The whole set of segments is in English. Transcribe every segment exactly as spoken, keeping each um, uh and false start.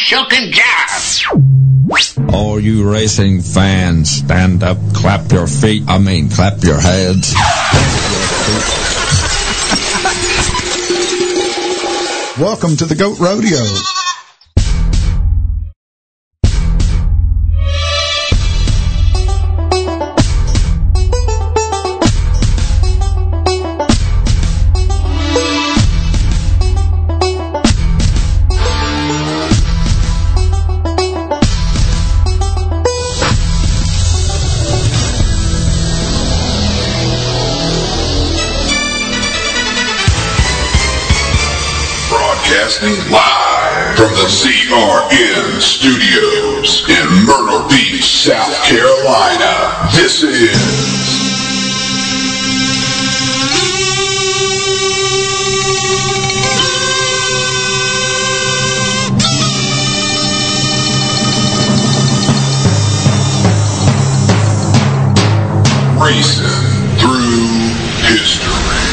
choking job. All you racing fans, stand up, clap your feet. I mean, clap your heads. Welcome to the Goat Rodeo. Live from the C R N studios in Myrtle Beach, South Carolina, this is Racing Through History.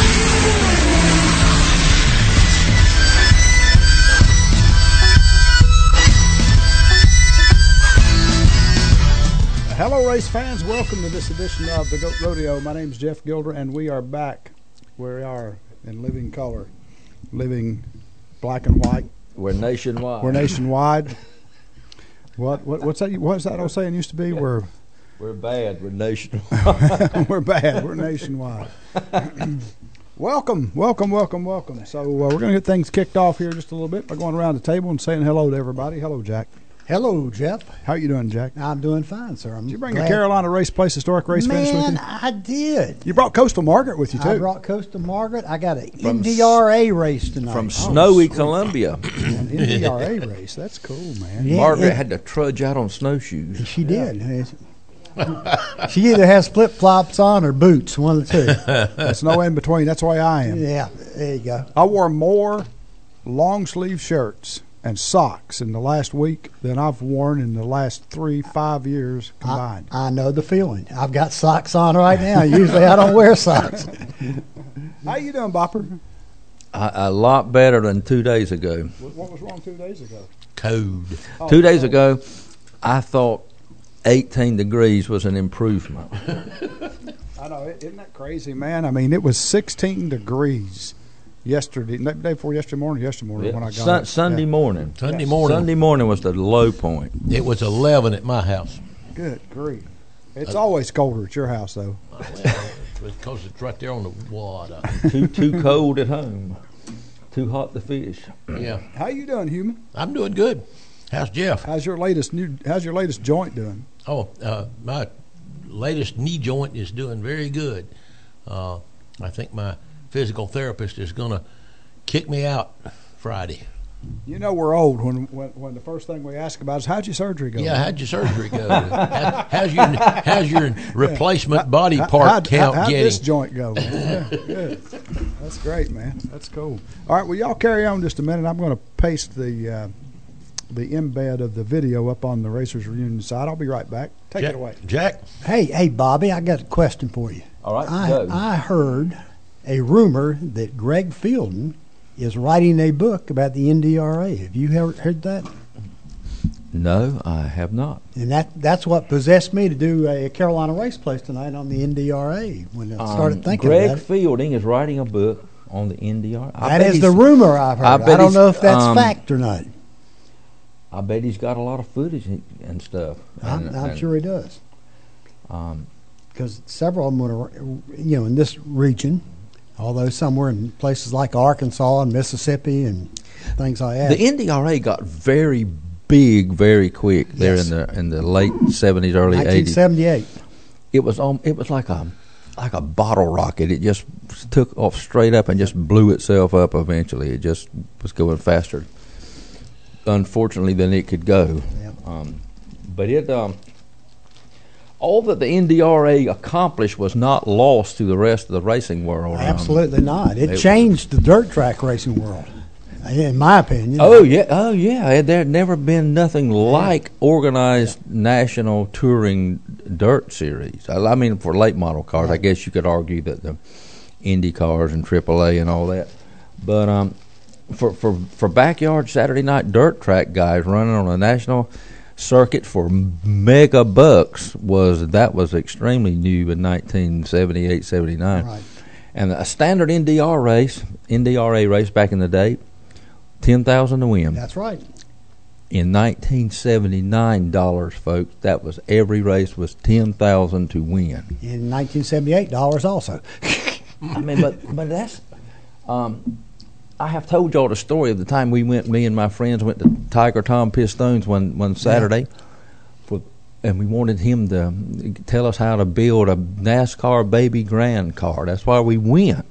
Hello, race fans. Welcome to this edition of the Goat Rodeo. My name is Jeff Gilder, and we are back where we are in living color, living black and white. We're nationwide. We're nationwide. What what what's that? What's that old saying used to be? We're we're bad. We're nationwide. We're bad. We're nationwide. Welcome, welcome, welcome, welcome. So uh, we're going to get things kicked off here just a little bit by going around the table and saying hello to everybody. Hello, Jack. Hello, Jeff. How you doing, Jack? I'm doing fine, sir. I'm did you bring glad. a Carolina Race Place historic race finish with you? Man, I did. You brought Coastal Margaret with you, too. I brought Coastal Margaret. I got an N D R A race tonight. From oh, snowy sweet. Columbia. An N D R A race. That's cool, man. Yeah, Margaret it, had to trudge out on snowshoes. She did. She either has flip-flops on or boots, one of the two. There's no in between. That's the way I am. Yeah, there you go. I wore more long-sleeve shirts and socks in the last week than I've worn in the last three, five years combined. I, I know the feeling. I've got socks on right now. Usually I don't wear socks. How you doing, Bopper? A, a lot better than two days ago. What, what was wrong two days ago? Code. Oh, two days oh. ago, I thought eighteen degrees was an improvement. I know. Isn't that crazy, man? I mean, it was sixteen degrees yesterday, the day before yesterday morning, yesterday morning Yeah. when I got Sun, it. Sunday Yeah. morning. Sunday Yes. morning. Sunday morning was the low point. It was eleven at my house. Good grief. It's always colder at your house, though. Well, because it's right there on the water. too too cold at home. Too hot to fish. Yeah. How you doing, human? I'm doing good. How's Jeff? How's your latest new? How's your latest joint doing? Oh, uh, my latest knee joint is doing very good. Uh, I think my physical therapist is going to kick me out Friday. You know we're old when, when when the first thing we ask about is how'd your surgery go? Yeah, how'd your surgery go? How, how's your how's your replacement body How- part how'd, count how'd getting? this joint go? Man? Yeah, good. That's great, man. That's cool. All right, well, y'all carry on just a minute. I'm going to paste the uh, the embed of the video up on the Racers Reunion side. I'll be right back. Take Jack, it away. Jack. Hey, hey, Bobby, I got a question for you. All right, I, go. I heard a rumor that Greg Fielden is writing a book about the N D R A. Have you heard, heard that? No, I have not. And that that's what possessed me to do a Carolina Race Place tonight on the N D R A when I started Um, thinking Greg about it. Fielding is writing a book on the N D R A. I That bet is the he's- rumor I've heard. I I, bet don't he's, know if that's um, fact or not. I bet he's got a lot of footage and- and stuff. I'm, And- I'm and, sure he does. Um, Because several of them were, you know, in this region, although some were in places like Arkansas and Mississippi and things like that. the N D R A got very big very quick there Yes. in the in the late seventies, early nineteen eighties. seventy-eight. It was on. It was like a like a bottle rocket. It just took off straight up and just blew itself up. Eventually, it just was going faster, unfortunately, than it could go. Yeah. Um, but it. Um, all that the N D R A accomplished was not lost to the rest of the racing world. Um, Absolutely not. It, it- changed the dirt track racing world, in my opinion. Oh yeah, oh yeah. There had never been nothing like organized national touring dirt series. I, I mean, for late model cars, I guess you could argue that the Indy cars and triple A and all that. But um, for, for, for backyard Saturday night dirt track guys running on a national circuit for mega bucks was that was extremely new in nineteen seventy-eight, seventy-nine. Right. And a standard N D R race, N D R A race back in the day, ten thousand to win. That's right. In nineteen seventy-nine dollars, folks, that was every race was ten thousand to win. In nineteen seventy-eight dollars also. I mean, but but that's. Um, I have told y'all the story of the time we went. Me and my friends went to Tiger Tom Pistones one one Saturday, yeah. for, and we wanted him to tell us how to build a NASCAR baby grand car. That's why we went.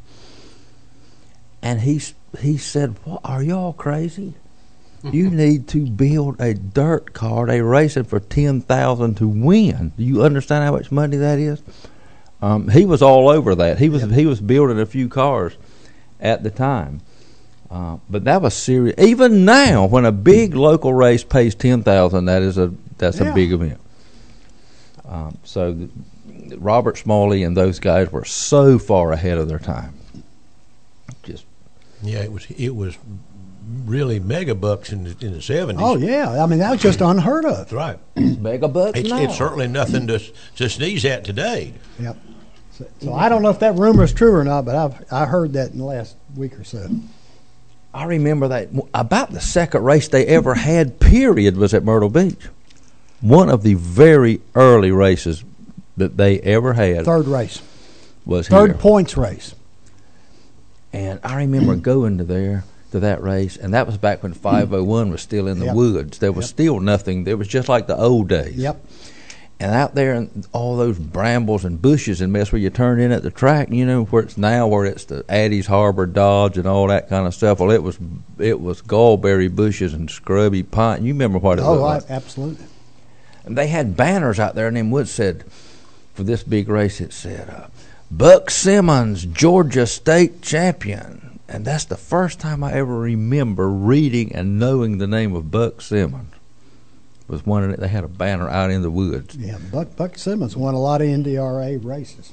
And he he said, "What, are y'all crazy? You need to build a dirt car. They racing for ten thousand to win. Do you understand how much money that is?" Um, he was all over that. He was yep. he was building a few cars at the time, uh, but that was serious. Even now, when a big local race pays ten thousand, that is a that's yeah. a big event. Um, so, the, Robert Smalley and those guys were so far ahead of their time. Just yeah, it was it was really mega bucks in the, in the seventies. Oh yeah, I mean that was just unheard of. That's right. Mega bucks. It's, now. it's certainly nothing to to sneeze at today. Yep. So, so I don't know if that rumor is true or not, but I've I heard that in the last week or so. I remember that about the second race they ever had, period, was at Myrtle Beach. One of the very early races that they ever had. Third race. Was Third here. points race. And I remember going to there to that race, and that was back when five oh one was still in the yep. woods. There was yep. still nothing. There was just like the old days. Yep. And out there, and all those brambles and bushes and mess where you turn in at the track, you know, where it's now, where it's the Addie's Harbor Dodge and all that kind of stuff. Well, it was it was gallberry bushes and scrubby pine. You remember what it oh, looked I, like? absolutely. And they had banners out there in them woods said, for this big race, it said, uh, Buck Simmons, Georgia State Champion. And that's the first time I ever remember reading and knowing the name of Buck Simmons. Was one of the, they had a banner out in the woods. Yeah, Buck Buck Simmons won a lot of N D R A races.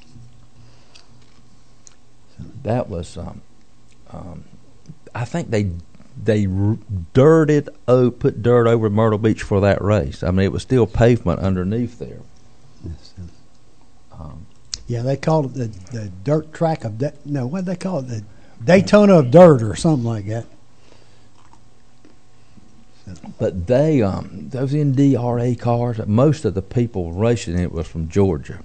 That was, um, um, I think they they dirted oh put dirt over Myrtle Beach for that race. I mean, it was still pavement underneath there. Yes. Um, yeah, they called it the the dirt track of de- no, what did they call it? The Daytona of dirt or something like that. But they, um, those N D R A cars, most of the people racing it was from Georgia.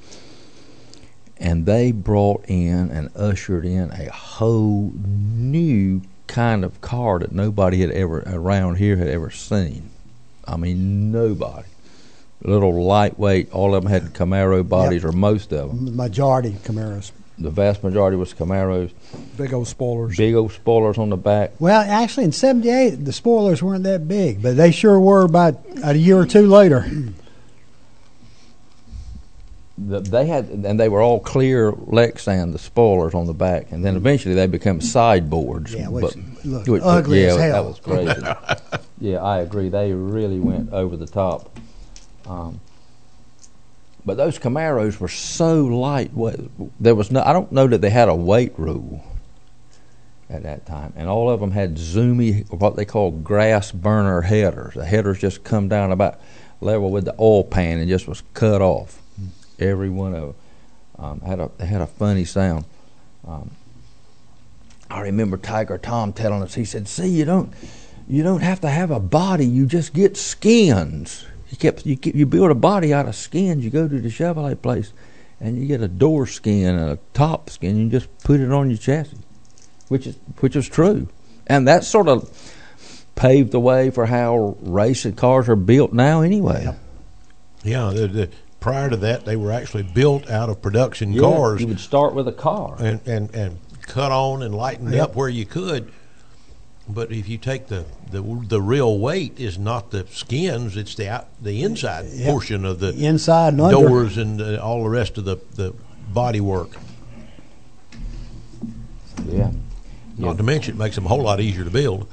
And they brought in and ushered in a whole new kind of car that nobody had ever, around here, had ever seen. I mean, nobody. Little lightweight, all of them had Camaro bodies, yep. or most of them. The majority Camaros. The vast majority was Camaros. Big old spoilers. Big old spoilers on the back. Well, actually, in seventy-eight, the spoilers weren't that big, but they sure were about a year or two later. The, they had, and they were all clear Lexan, the spoilers on the back, and then eventually they became sideboards. Yeah, which but, looked which, ugly yeah, as hell. That was crazy. Yeah, I agree. They really went over the top. Um, But those Camaros were so lightweight. There was no. I don't know that they had a weight rule at that time, and all of them had zoomy, what they call grass burner headers. The headers just come down about level with the oil pan and just was cut off. Every one of them um, had a they had a funny sound. Um, I remember Tiger Tom telling us. He said, "See, you don't you don't have to have a body. You just get skins." You kept you keep, you build a body out of skins. You go to the Chevrolet place, and you get a door skin and a top skin. You just put it on your chassis, which is which is true, and that sort of paved the way for how racing cars are built now. Anyway, yeah. yeah the, the, prior to that, they were actually built out of production yeah, cars. You would start with a car and and, and cut on and lightened yep. up where you could. But if you take the, the the real weight is not the skins, it's the out, the inside yep. portion of the inside and doors under. and uh, all the rest of the, the body work. Yeah. Not yeah. to mention, it makes them a whole lot easier to build.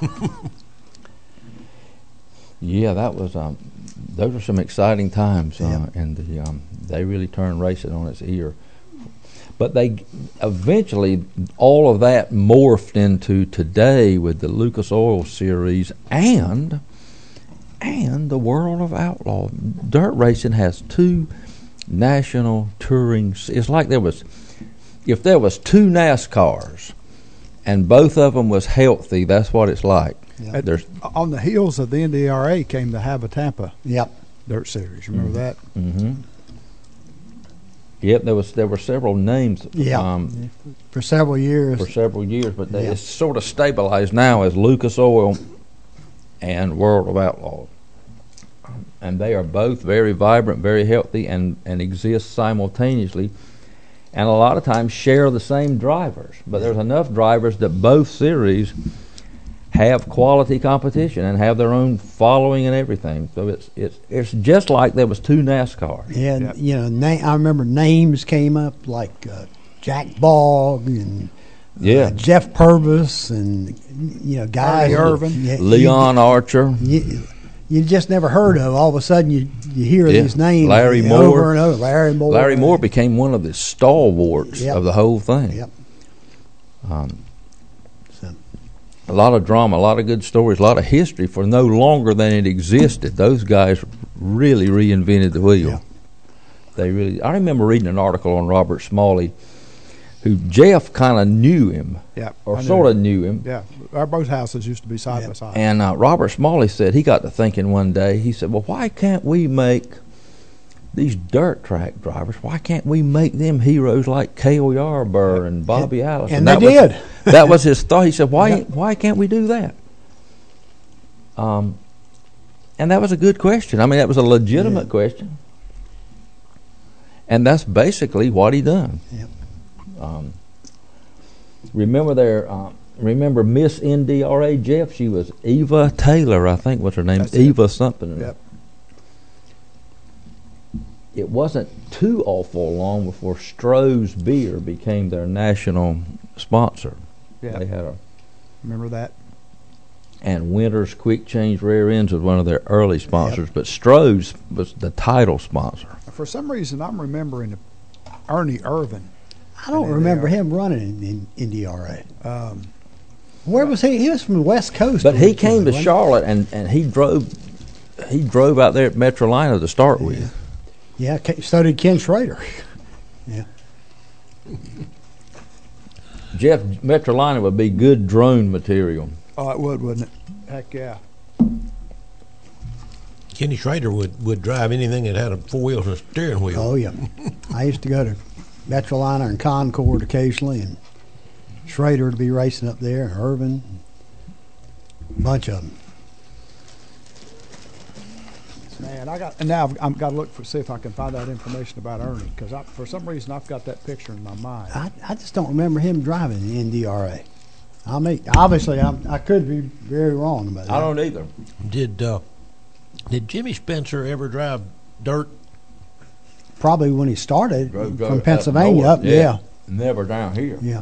yeah, that was um, those were some exciting times, uh, yep. and the um, they really turned racing on its ear. But they eventually, all of that morphed into today with the Lucas Oil Series and and the World of Outlaw. Dirt racing has two national touring. It's like there was, if there was two NASCARs, and both of them was healthy. That's what it's like. Yeah. There's on the heels of the N D R A came the Hava Tampa Yep. Dirt Series. Remember that? Mm-hmm. Yep, there was there were several names Yeah. um, For several years. for several years, but they, Yeah. it's sort of stabilized now as Lucas Oil and World of Outlaws. And they are both very vibrant, very healthy, and, and exist simultaneously. And a lot of times share the same drivers. But there's enough drivers that both series have quality competition and have their own following and everything. So it's it's it's just like there was two NASCAR. Yeah, Yep. you know, na- I remember names came up like uh, Jack Bogg and Yeah. uh, Jeff Purvis and you know guys. Ernie Irvin. Yeah, Leon Archer. You, you, you just never heard of. All of a sudden, you you hear Yeah. these names Larry over Moore. and over. Larry Moore. Larry Moore became one of the stalwarts Yep. of the whole thing. Yep. Um, So, a lot of drama, a lot of good stories, a lot of history for no longer than it existed. Those guys really reinvented the wheel. Yeah. They really. I remember reading an article on Robert Smalley, who Jeff kind of knew him, Yeah. or I knew sort of it. knew him. Yeah. Our both houses used to be side Yeah. by side. And uh, Robert Smalley said he got to thinking one day. He said, "Well, why can't we make these dirt track drivers? Why can't we make them heroes like Cale Yarborough and Bobby Allison?" and that they was, did. That was his thought. He said, "Why? Yeah. Why can't we do that?" Um, and that was a good question. I mean, that was a legitimate Yeah. question. And that's basically what he done. Yep. Um, remember there. Uh, remember Miss N D R A, Jeff? She was Eva Taylor, I think was her name. That's it. Eva something. Yep. It wasn't too awful long before Stroh's Beer became their national sponsor. Yeah. They had a Remember that? and Winters Quick Change Rear Ends was one of their early sponsors, but Stroh's was the title sponsor. For some reason, I'm remembering Ernie Irvin. I don't And remember they are- him running in, in N D R A. Um, Where was he? He was from the West Coast. But he came to originally, wasn't Charlotte and, and he drove he drove out there at Metrolina to start with. he? Yeah. Ke- So did Ken Schrader. Yeah. Jeff, Metrolina would be good drone material. oh, it would, wouldn't it? Heck yeah. Kenny Schrader would, would drive anything that had a four wheels and a steering wheel. Oh yeah. I used to go to Metrolina and Concord occasionally, and Schrader would be racing up there, and Irvin, a bunch of them. Man, I got and now I've, I've got to look for see if I can find out information about Ernie because for some reason I've got that picture in my mind. I, I just don't remember him driving in N D R A. I mean, obviously, I'm, I could be very wrong about that. I don't either. Did uh, did Jimmy Spencer ever drive dirt? Probably when he started Drove- drove from up Pennsylvania north, up, yeah. Never down here. yeah,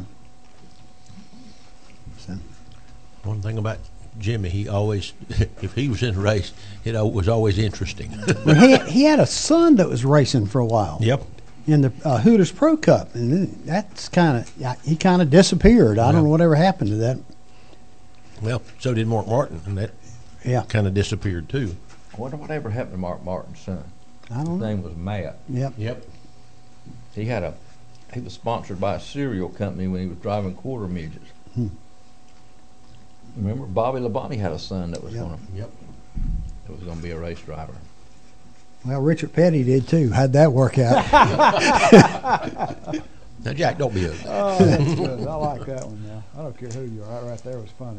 So, One thing about Jimmy, he always, if he was in a race, it al- was always interesting. well, he he had a son that was racing for a while. Yep. In the uh, Hooters Pro Cup, and then that's kind of he kind of disappeared. I Yeah. don't know whatever happened to that. Well, so did Mark Martin, and that Yeah, kind of disappeared too. I wonder whatever happened to Mark Martin's son. I His don't know. name was Matt. Yep. Yep. He had a he was sponsored by a cereal company when he was driving quarter midgets. Hmm. Remember Bobby Labonte had a son that was Yep. going to Yep. that was going to be a race driver. Well, Richard Petty did too. How'd that work out? Now, Jack, don't be a. Oh, that's good. I like that one now. I don't care who you are. That right there was funny.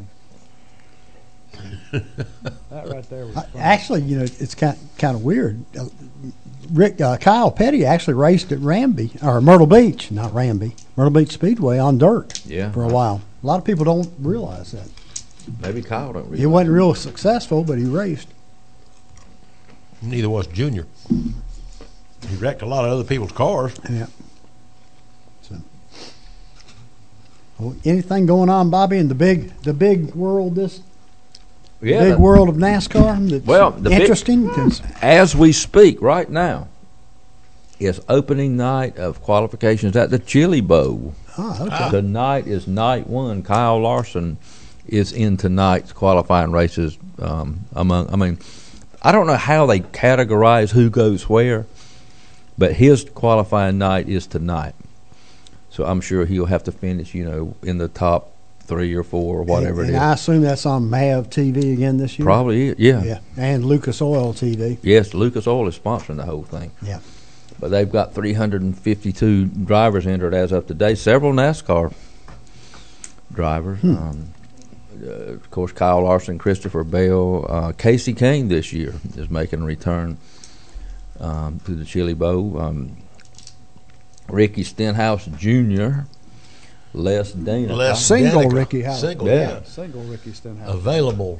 That right there was I- funny. Actually, you know, it's kind kind of weird. Uh, Rick uh, Kyle Petty actually raced at Ramby or Myrtle Beach, not Ramby, Myrtle Beach Speedway on dirt Yeah. for a while. A lot of people don't realize that. Maybe Kyle don't realize. He wasn't real successful, but he raced. Neither was Junior. He wrecked a lot of other people's cars. Yeah. So, well, anything going on, Bobby, in the big the big world this Yeah, big the- world of NASCAR? That's Well, the big- interesting. 'Cause- as we speak right now, is opening night of qualifications at the Chili Bowl. Oh, okay. Tonight is night one. Kyle Larson is in tonight's qualifying races. Um, among, I mean, I don't know how they categorize who goes where, but his qualifying night is tonight. So I'm sure he'll have to finish, you know, in the top three or four or whatever and, it and is. I assume that's on Mav T V again this year? Probably, yeah. Yeah, and Lucas Oil T V. Yes, Lucas Oil is sponsoring the whole thing. Yeah. But they've got three hundred fifty-two drivers entered as of today. Several NASCAR drivers. Hmm. Um, uh, of course, Kyle Larson, Christopher Bell, uh, Casey Kane this year is making a return um, to the Chili Bowl. Um, Ricky Stenhouse Junior, Les Dana. Les Single Danica. Ricky Howard. Single, Yeah. yeah. Single Ricky Stenhouse. Available.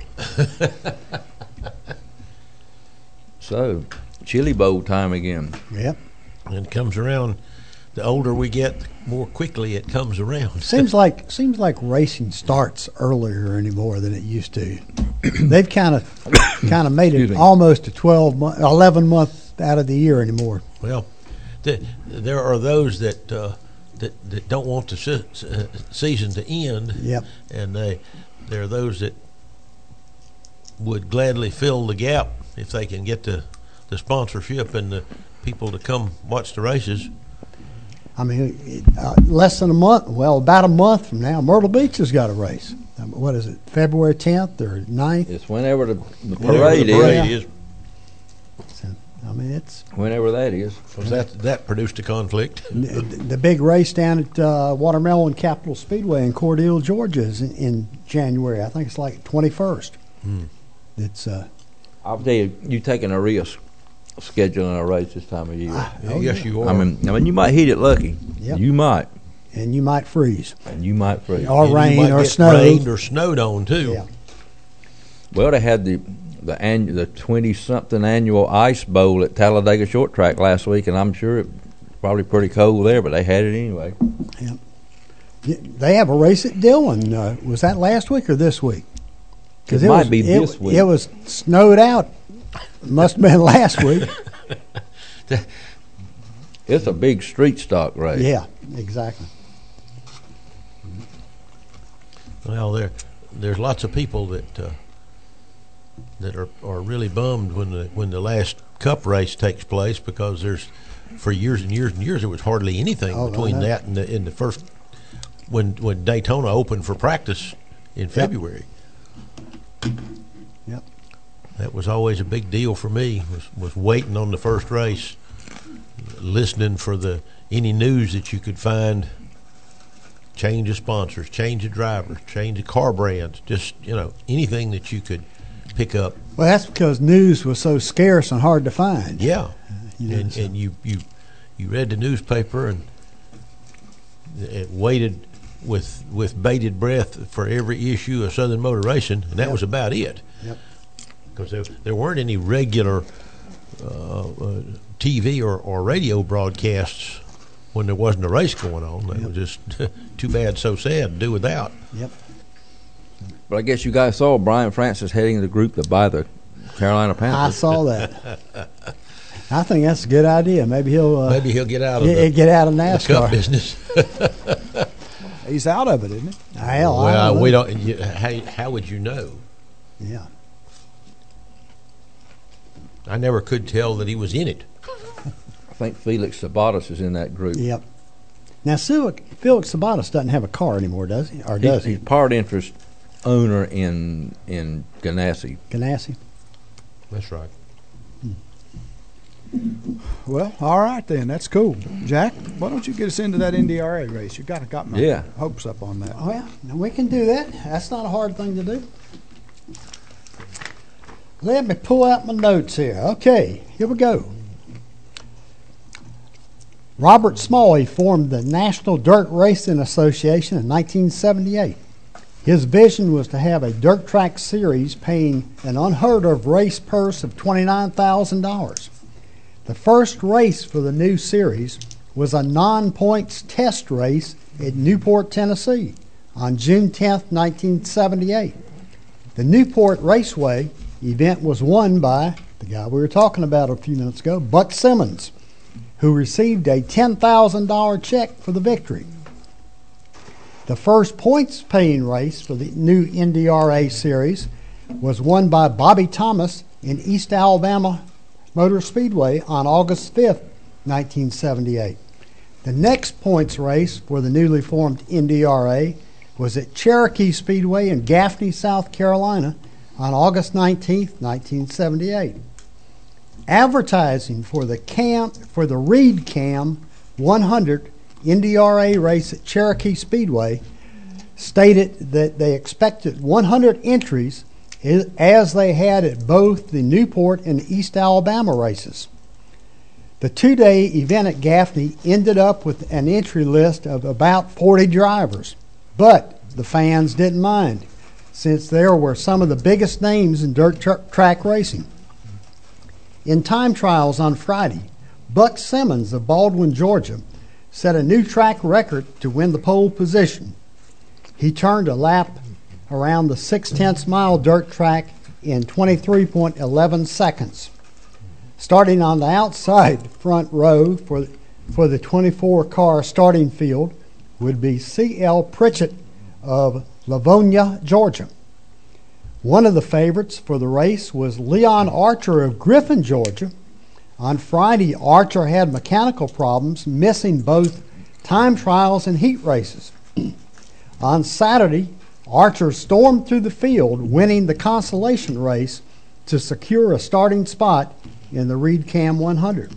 So, Chili Bowl time again. Yep. And it comes around. The older we get, the more quickly it comes around. Seems like seems like racing starts earlier anymore than it used to. They've kind of kind of made Excuse it me. almost a twelve month, eleven month out of the year anymore. Well, the, there are those that uh, that that don't want the se- se- season to end. Yep. And they there are those that would gladly fill the gap if they can get the the sponsorship and the people to come watch the races. I mean, it, uh, less than a month. Well, about a month from now, Myrtle Beach has got a race. Um, what is it? February tenth or ninth? It's whenever the, the Whatever parade, the parade is. is, So, I mean, it's Whenever that is. 'cause that that produced a conflict. the, the big race down at uh, Watermelon Capital Speedway in Cordele, Georgia, is in, in January. I think it's like twenty-first. Hmm. It's uh, I'll tell you, you taking a risk scheduling a race this time of year. oh, yes, yeah. you are. I mean, I mean, you might hit it lucky. Yep. You might, and you might freeze and you might freeze. or And you rain might or get snow. rained or snowed on too. Yeah. Well, they had the the annu- the twenty something annual Ice Bowl at Talladega Short Track last week, and I'm sure it probably pretty cold there, but they had it anyway. Yeah, they have a race at Dillon. Uh, was that last week or this week? It it might was, be it, this week. It was snowed out. Must have been last week. It's a big street stock race. Yeah, exactly. Well, there there's lots of people that uh, that are, are really bummed when the when the last Cup race takes place, because there's for years and years and years there was hardly anything Oh, I between know. that and the in the first when when Daytona opened for practice in February. Yep. That was always a big deal for me. Was was waiting on the first race, listening for the any news that you could find. Change of sponsors, change of drivers, change of car brands, just, you know, anything that you could pick up. Well, that's because news was so scarce and hard to find. Yeah. You know, and so- and you, you you read the newspaper and it waited with with bated breath for every issue of Southern Motor Racing, and that Yep. was about it. Yep. Because there, there weren't any regular uh, uh, T V or, or radio broadcasts when there wasn't a race going on. That Yep. was just too bad, so sad to do without. Yep. But I guess you guys saw Brian Francis heading the group to buy the Carolina I Panthers. saw that. I think that's a good idea. Maybe he'll uh, Maybe he'll get out of get, the, get out of the NASCAR. Cup business. He's out of it, isn't he? Hell, I well, don't we know. don't. You, how, how would you know? Yeah. I never could tell that he was in it. I think Felix Sabatos is in that group. Yep. Now, Felix, Felix Sabatos doesn't have a car anymore, does he? Or does He's, he? he's part interest owner in in Ganassi. Ganassi? That's right. Well, all right then. That's cool. Jack, why don't you get us into that N D R A race? You got to got my Yeah. hopes up on that. Oh, yeah. Now, we can do that. That's not a hard thing to do. Let me pull out my notes here. Okay, here we go. Robert Smalley formed the National Dirt Racing Association in nineteen seventy-eight. His vision was to have a dirt track series paying an unheard of race purse of twenty-nine thousand dollars. The first race for the new series was a non-points test race at Newport, Tennessee on June tenth, nineteen seventy-eight. The Newport Raceway event was won by the guy we were talking about a few minutes ago, Buck Simmons. who received a ten thousand dollars check for the victory. The first points-paying race for the new N D R A series was won by Bobby Thomas in East Alabama Motor Speedway on August fifth, nineteen seventy-eight. The next points race for the newly formed N D R A was at Cherokee Speedway in Gaffney, South Carolina on August nineteenth, nineteen seventy-eight. Advertising for the cam for the Reed Cam one hundred N D R A race at Cherokee Speedway stated that they expected one hundred entries as they had at both the Newport and East Alabama races. The two-day event at Gaffney ended up with an entry list of about forty drivers, but the fans didn't mind, since there were some of the biggest names in dirt tr- track racing. In time trials on Friday, Buck Simmons of Baldwin, Georgia, set a new track record to win the pole position. He turned a lap around the six-tenths mile dirt track in twenty-three point one one seconds. Starting on the outside front row for, for the twenty-four car starting field would be C L Pritchett of Livonia, Georgia. One of the favorites for the race was Leon Archer of Griffin, Georgia. On Friday, Archer had mechanical problems, missing both time trials and heat races. On Saturday, Archer stormed through the field, winning the consolation race to secure a starting spot in the Reed Cam one hundred.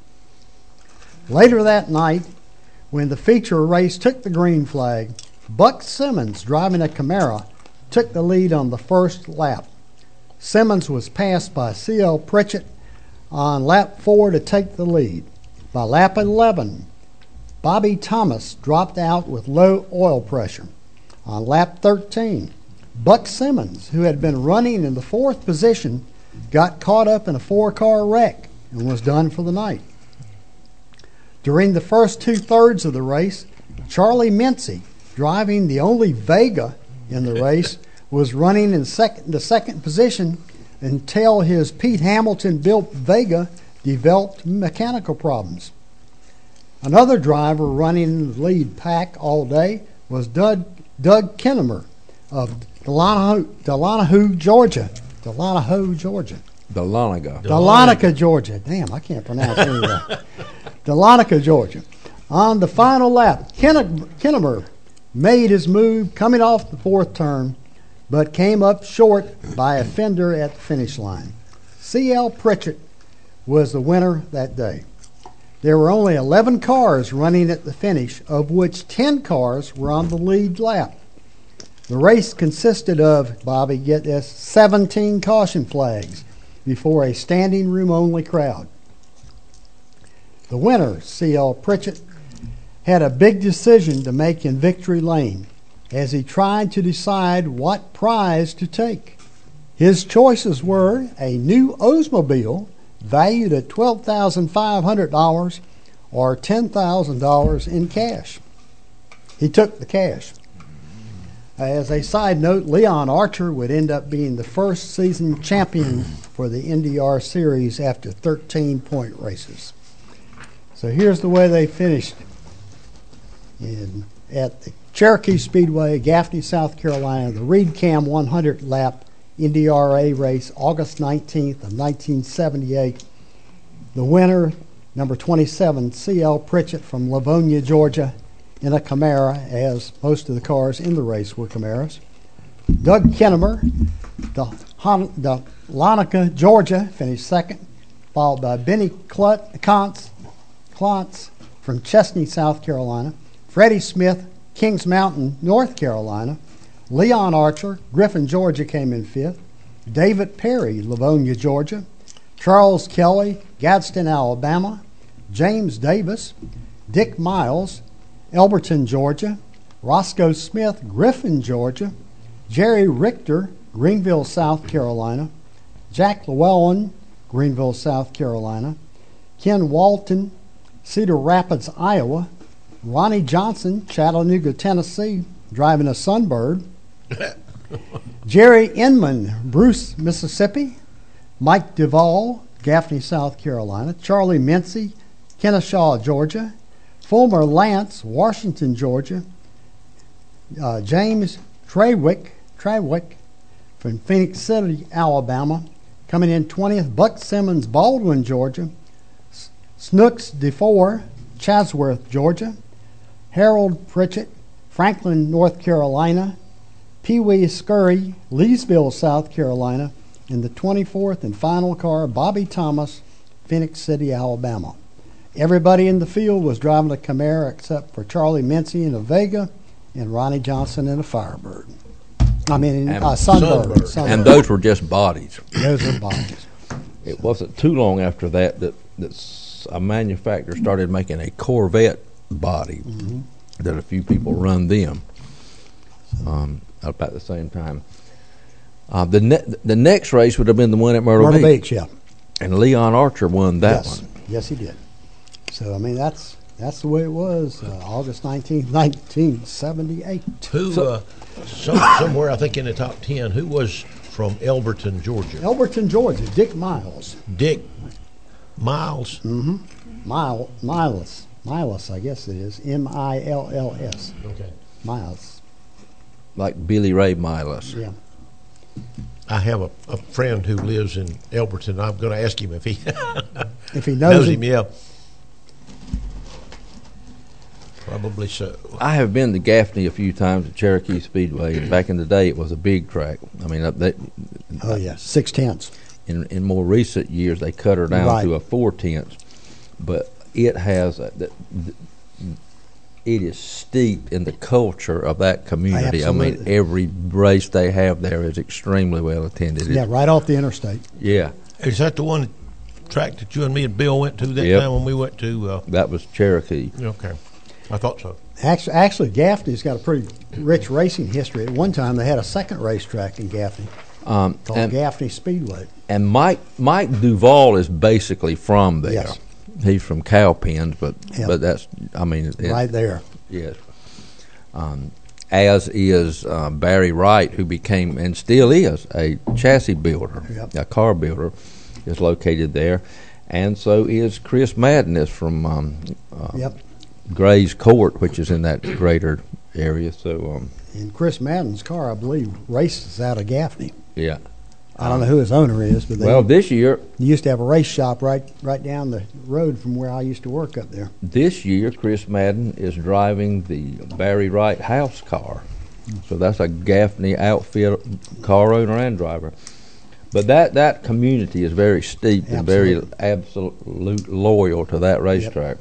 Later that night, when the feature race took the green flag, Buck Simmons, driving a Camaro, took the lead on the first lap. Simmons was passed by C L Pritchett on lap four to take the lead. By lap eleven, Bobby Thomas dropped out with low oil pressure. On lap thirteen, Buck Simmons, who had been running in the fourth position, got caught up in a four-car wreck and was done for the night. During the first two-thirds of the race, Charlie Mincy, driving the only Vega in the race, was running in sec- the second position until his Pete Hamilton-built Vega developed mechanical problems. Another driver running in the lead pack all day was Doug, Doug Kinnemer of Delano, Delano, Georgia. Delano, Georgia. Dahlonega. Dahlonega, Georgia. Damn, I can't pronounce any of that. Dahlonega, Georgia. On the final lap, Kinnemer made his move coming off the fourth turn, but came up short by a fender at the finish line. C L Pritchett was the winner that day. There were only eleven cars running at the finish, of which ten cars were on the lead lap. The race consisted of, Bobby, get this, seventeen caution flags before a standing room only crowd. The winner, C L Pritchett, had a big decision to make in victory lane as he tried to decide what prize to take. His choices were a new Oldsmobile valued at twelve thousand five hundred dollars or ten thousand dollars in cash. He took the cash. As a side note, Leon Archer would end up being the first season champion for the N D R Series after thirteen point races. So here's the way they finished in, at the Cherokee Speedway, Gaffney, South Carolina, the Reed Cam one hundred lap N D R A race, August nineteenth of nineteen seventy-eight. The winner, number twenty-seven, C L Pritchett from Livonia, Georgia, in a Camaro, as most of the cars in the race were Camaros. Doug Kinnemer, Dahlonega, Georgia, finished second, followed by Benny Klontz, Klontz from Chesney, South Carolina. Freddie Smith, Kings Mountain, North Carolina. Leon Archer, Griffin, Georgia, came in fifth. David Perry, Livonia, Georgia. Charles Kelly, Gadsden, Alabama. James Davis, Dick Miles, Elberton, Georgia. Roscoe Smith, Griffin, Georgia. Jerry Richter, Greenville, South Carolina. Jack Llewellyn, Greenville, South Carolina. Ken Walton, Cedar Rapids, Iowa. Ronnie Johnson, Chattanooga, Tennessee, driving a Sunbird. Jerry Inman, Bruce, Mississippi. Mike Duvall, Gaffney, South Carolina. Charlie Mincy, Kennesaw, Georgia. Former Lance, Washington, Georgia. Uh, James Trawick, Trawick from Phoenix City, Alabama. Coming in twentieth, Buck Simmons, Baldwin, Georgia. S- Snooks DeFore, Chatsworth, Georgia. Harold Pritchett, Franklin, North Carolina. Pee Wee Scurry, Leesville, South Carolina. In the twenty-fourth and final car, Bobby Thomas, Phoenix City, Alabama. Everybody in the field was driving a Camaro except for Charlie Mincy in a Vega and Ronnie Johnson in a Firebird. I mean, And uh, Sunbird. Sunbird. Sunbird. And those were just bodies. Those are bodies. It wasn't too long after that that, that s- a manufacturer started making a Corvette body Mm-hmm. that a few people run them um, about the same time. Uh, the ne- the next race would have been the one at Myrtle, Myrtle Beach. Beach, yeah. And Leon Archer won that yes. one. Yes, he did. So, I mean, that's that's the way it was. Uh, August nineteenth, nineteen seventy-eight. Who, So- uh, some, somewhere I think in the top ten, who was from Elberton, Georgia? Elberton, Georgia, Dick Miles. Dick Miles. Mm-hmm. Mile, Miles. Miles, I guess it is. M I L L S. Okay. Miles. Like Billy Ray Milas. Yeah. I have a, a friend who lives in Elberton. I'm going to ask him if he If he knows, knows him. him. Yeah. Probably so. I have been to Gaffney a few times at Cherokee Speedway. And back in the day, it was a big track. I mean, uh, they, Oh, yeah, six tenths. in in more recent years, they cut her down Right. to a four tenths. But it has a, the, the, it is steeped in the culture of that community. I mean, Absolutely. every race they have there is extremely well attended. It- Yeah, right off the interstate. yeah, Is that the one track that you and me and Bill went to that Yep. time when we went to? Uh, that was Cherokee. okay, I thought so. Actually, actually, Gaffney's got a pretty rich racing history. At one time, they had a second racetrack in Gaffney Um, called and, Gaffney Speedway. and Mike Mike Duvall is basically from there. Yes. He's from Cowpens, but Yep. but that's I mean it, Right there. Yes. Um, as is uh, Barry Wright, who became and still is a chassis builder, Yep. a car builder, is located there, and so is Chris Madden is from um, uh, Yep. Gray's Court, which is in that greater area. So um, And Chris Madden's car, I believe, races out of Gaffney. yeah. I don't know who his owner is, but they Well, this year, used to have a race shop right right down the road from where I used to work up there. this year, Chris Madden is driving the Barry Wright house car. So that's a Gaffney outfit car owner and driver. But that, that community is very steeped and very absolute loyal to that racetrack.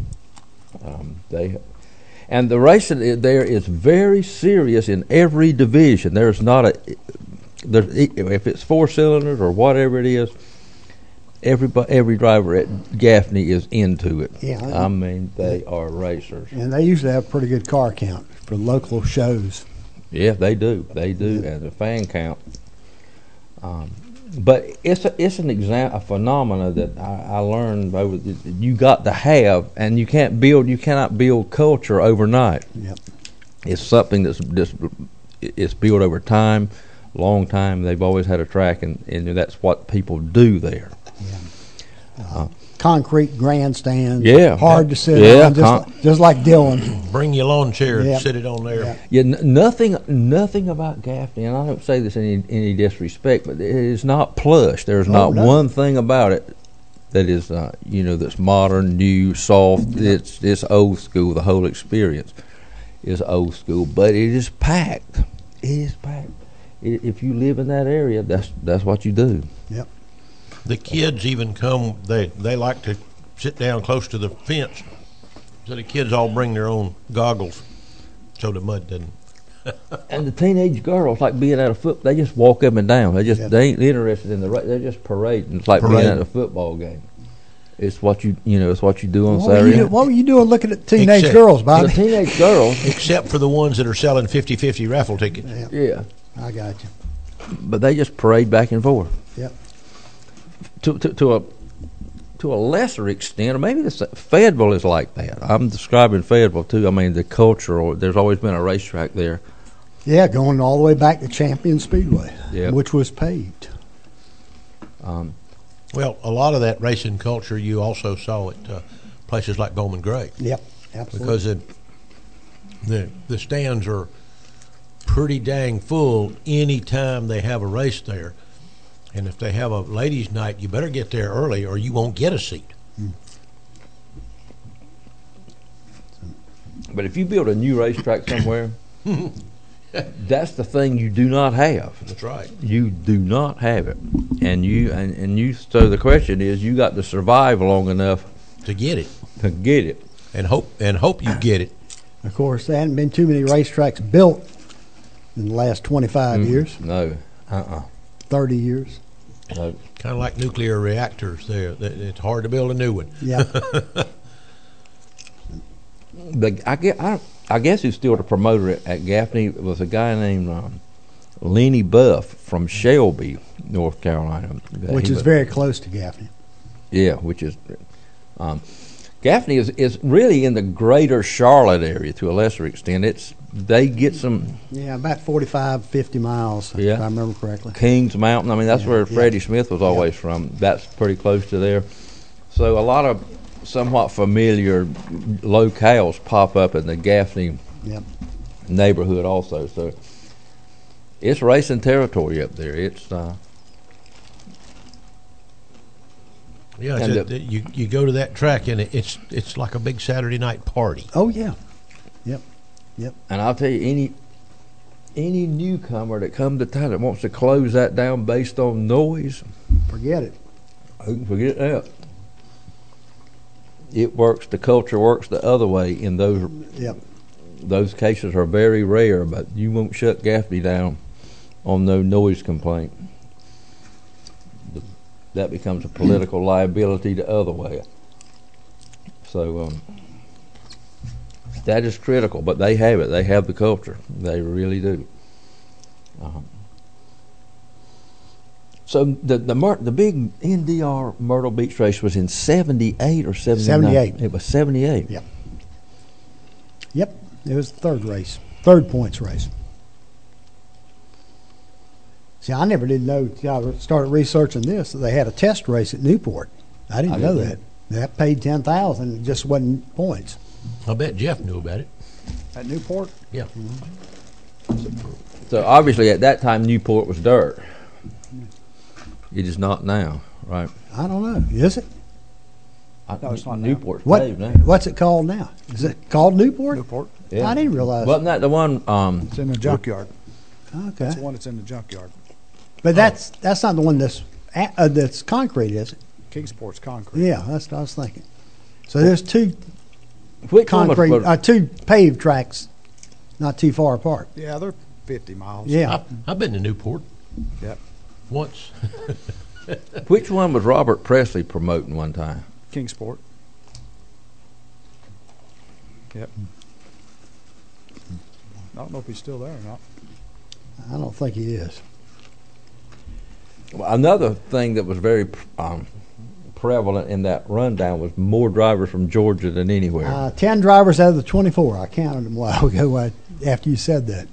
Um, they and the racing i- there is very serious in every division. There's not a there if it's four cylinders or whatever it is. Every every driver at Gaffney is into it. Yeah. I mean they are racers. And they usually have a pretty good car count for local shows. Yeah, they do. They do, and the fan count. Um, but it's a, it's an exam a phenomena that I, I learned over. The, you got to have, and you can't build. You cannot build culture overnight. Yep. It's something that's just it's built over time, long time. They've always had a track, and, and that's what people do there. Uh, concrete grandstands. Yeah. Hard to sit Yeah, on, just, con- like, just like Dylan. Bring your lawn chair Yep. and sit it on there. Yep. Yeah, n- nothing, nothing about Gaffney, and I don't say this in any, any disrespect, but it is not plush. There's Oh, not no. one thing about it that is, uh, you know, that's modern, new, soft. It's it's old school. The whole experience is old school, but it is packed. It is packed. I if you live in that area, that's that's what you do. Yep. The kids even come. They they like to sit down close to the fence, so the kids all bring their own goggles, so the mud doesn't. And the teenage girls like being at a foot. They just walk up and down. They just Yeah. they ain't interested in the race. They're just parading. It's like being Parading. at a football game. It's what you you know. It's what you do on What were, Saturday. you, do- what were you doing looking at teenage Except- girls, The Bobby? teenage girls, Except for the ones that are selling fifty-fifty raffle tickets. Yeah, yeah, I got you. but they just parade back and forth. Yep. To to, to a to a lesser extent, or maybe this, Fayetteville is like that. I'm describing Fayetteville too. I mean, the cultural. There's always been a racetrack there. Yeah, going all the way back to Champion Speedway, Yep. which was paved. Um, Well, a lot of that racing culture you also saw at uh, places like Bowman Gray. Yep, absolutely. Because it, the the stands are pretty dang full any time they have a race there. And if they have a ladies' night, you better get there early or you won't get a seat. Hmm. But if you build a new racetrack somewhere, that's the thing you do not have. That's right. You do not have it, and you and, and you. So the question is, you got to survive long enough to get it, to get it, and hope and hope you get it. Of course, there hadn't been too many racetracks built in the last twenty-five Mm, years, No, uh, uh thirty years. no. Kind of like nuclear reactors. There, it's hard to build a new one. Yeah. The, I guess I, I guess who's still the promoter at, at Gaffney was a guy named um, Lenny Buff from Shelby, North Carolina, Which He is was- very close to Gaffney. Yeah, which is um, Gaffney is, is really in the greater Charlotte area to a lesser extent. It's they get some Yeah, about forty-five, fifty miles, Yeah. if I remember correctly. Kings Mountain. I mean, that's Yeah, where yeah. Freddie Smith was always from. That's pretty close to there. So a lot of somewhat familiar locales pop up in the Gaffney Yep. neighborhood also. So it's racing territory up there. It's uh, Yeah, it's And a- the- you you go to that track and it, it's it's like a big Saturday night party. Oh, yeah. Yep. Yep. and I'll tell you, any any newcomer that comes to town that wants to close that down based on noise, Forget it. who can forget that? It works. The culture works the other way. In those Yep. those cases are very rare, but you won't shut Gaffney down on no noise complaint. The- That becomes a political liability the other way. So um, that is critical, but they have it. They have the culture. They really do. Uh-huh. So the the Myr- the big N D R Myrtle Beach race was in seventy-eight or seventy-nine? seventy-eight. It was seventy-eight. Yep. Yep. It was the third race, third points race. See, I never did know, till I started researching this, that they had a test race at Newport. I didn't I know didn't. that. That paid ten thousand dollars. It just wasn't points. I bet Jeff knew about it. At Newport? Yeah. So obviously at that time Newport was dirt. It is not now, right? I don't know. Is it? I, No, it's not now. Newport's What? paved now. What's it called now? Is it called Newport? Newport. Yeah. I didn't realize. Wasn't that the one? Um, It's in the junkyard. Okay. That's the one that's in the junkyard. But that's that's not the one that's a- uh, that's concrete, is it? Kingsport's concrete. Yeah, that's what I was thinking. So there's two which one was- concrete, uh, two paved tracks, not too far apart. Yeah, they're fifty miles. Yeah. I, I've been to Newport Yep. once. which one was Robert Presley promoting one time? Kingsport. Yep. I don't know if he's still there or not. I don't think he is. Well, another thing that was very um, prevalent in that rundown was more drivers from Georgia than anywhere. Uh, ten drivers out of the twenty-four. I counted them a while ago uh, after you said that.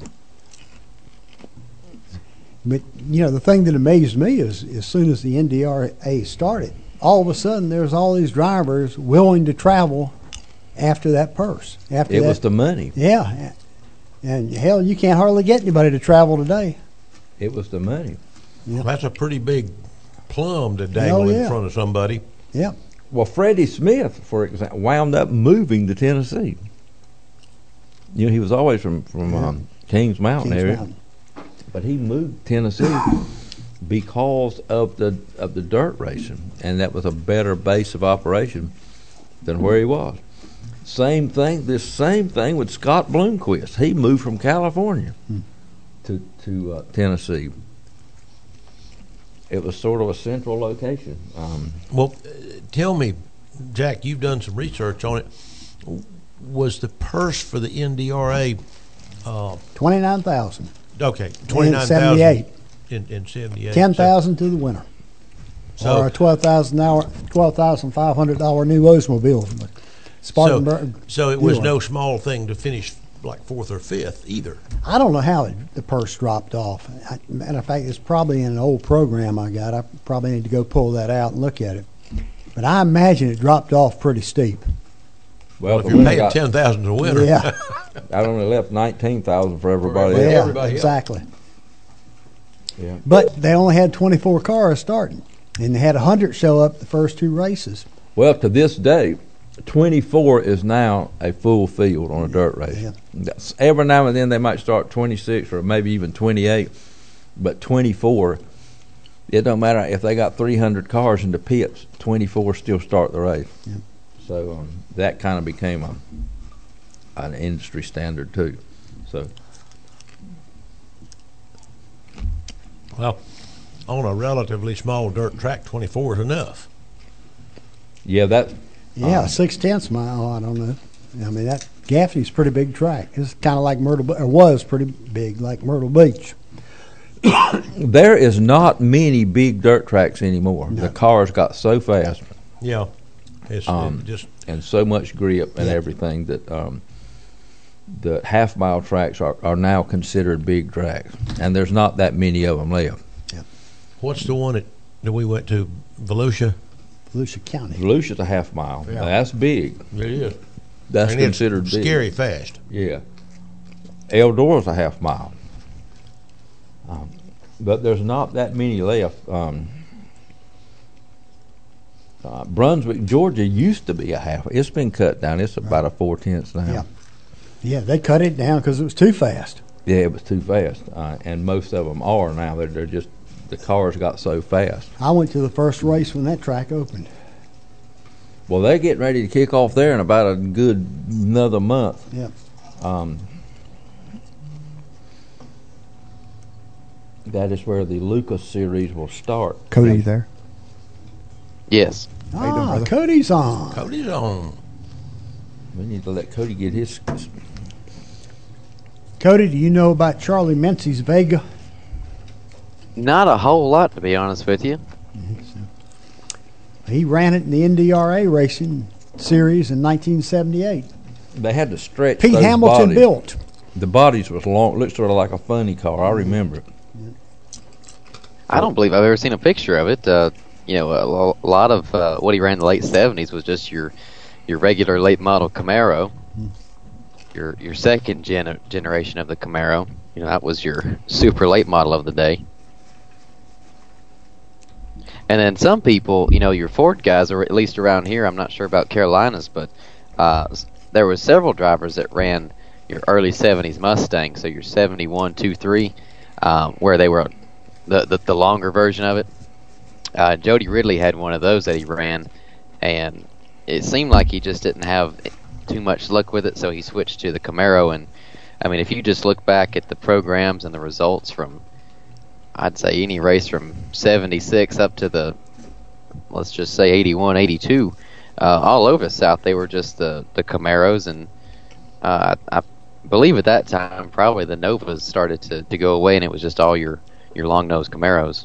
But, you know, the thing that amazed me is as soon as the N D R A started, all of a sudden there's all these drivers willing to travel after that purse. After it that, was the money. Yeah. And, hell, you can't hardly get anybody to travel today. It was the money. Well, that's a pretty big plum to dangle yeah. in front of somebody. Yeah. Well, Freddie Smith, for example, wound up moving to Tennessee. You know, he was always from, from Yeah. um, Kings Mountain Kings area. Mountain. But he moved to Tennessee because of the of the dirt racing, and that was a better base of operation than where he was. Same thing. This same thing with Scott Bloomquist. He moved from California Hmm. to to uh, Tennessee. It was sort of a central location. Um, Well, uh, tell me, Jack, you've done some research on it. Was the purse for the N D R A uh, twenty-nine thousand. okay? Twenty nine seventy-eight. thousand in in seventy eight. ten thousand to the winner. So, or a twelve thousand hour, twelve thousand five hundred dollar new Oldsmobile from the Spartanburg. so it was dealer. no small thing to finish like fourth or fifth either. I don't know how it, the purse dropped off. I, matter of fact, it's probably in an old program I got. I probably need to go pull that out and look at it. But I imagine it dropped off pretty steep. Well, if the you're winner paying got- ten thousand to winner, Yeah, I only left nineteen thousand for everybody Yeah, else. yeah, everybody else. exactly. Yeah. But they only had twenty-four cars starting, and they had one hundred show up the first two races. Well, to this day, twenty-four is now a full field on a dirt race. Yeah. That's, every now and then they might start twenty-six or maybe even twenty-eight, but twenty-four, it don't matter if they got three hundred cars in the pits, twenty-four still start the race. Yeah. So um, that kind of became a, an industry standard too. So well, on a relatively small dirt track, twenty-four is enough. yeah, that Yeah, Um, six tenths mile. I don't know. I mean, that Gaffney's a pretty big track. It's kind of like Myrtle, Be- or was pretty big, like Myrtle Beach. there is not many big dirt tracks anymore. No. The cars got so fast Yeah, it's Um, it just and so much grip and Yeah. everything that um, the half mile tracks are, are now considered big tracks, and there's not that many of them left. what's the one that, that we went to, Volusia? Volusia County. Volusia's a half mile. Yeah. That's big. It is. That's And it's considered big. scary fast. Yeah. Eldora's a half mile. Um, but there's not that many left. Um, uh, Brunswick, Georgia used to be a half. It's been cut down. It's about a four tenths now. Yeah. Yeah, they cut it down because it was too fast. Yeah, it was too fast, uh, and most of them are now. They're, they're just the cars got so fast. I went to the first race when that track opened. Well, they're getting ready to kick off there in about a good another month. Yeah. Um, that is where the Lucas series will start. Cody, you there? Yes. How you doing, Ah, brother? Cody's on. Cody's on. We need to let Cody get his. Cody, do you know about Charlie Menzies Vega? Not a whole lot, to be honest with you. He ran it in the N D R A racing series in nineteen seventy-eight. They had to stretch. Pete those Hamilton bodies. built. The bodies was long. Looked sort of like a funny car. I remember it. I don't believe I've ever seen a picture of it. Uh, you know, a, lo- a lot of uh, what he ran in the late seventies was just your your regular late model Camaro. Your your second gen- generation of the Camaro. You know, that was your super late model of the day. And then some people, you know, your Ford guys, or at least around here, I'm not sure about Carolinas, but uh, s- there were several drivers that ran your early seventies Mustang, so your seventy-one two three, um, where they were the, the the longer version of it. Uh, Jody Ridley had one of those that he ran, and it seemed like he just didn't have too much luck with it, so he switched to the Camaro. And I mean, if you just look back at the programs and the results from, I'd say any race from seventy-six up to the, let's just say eighty-one, eighty-two, uh, all over the South, they were just the, the Camaros. And uh, I believe at that time, probably the Novas started to, to go away, and it was just all your, your long-nosed Camaros.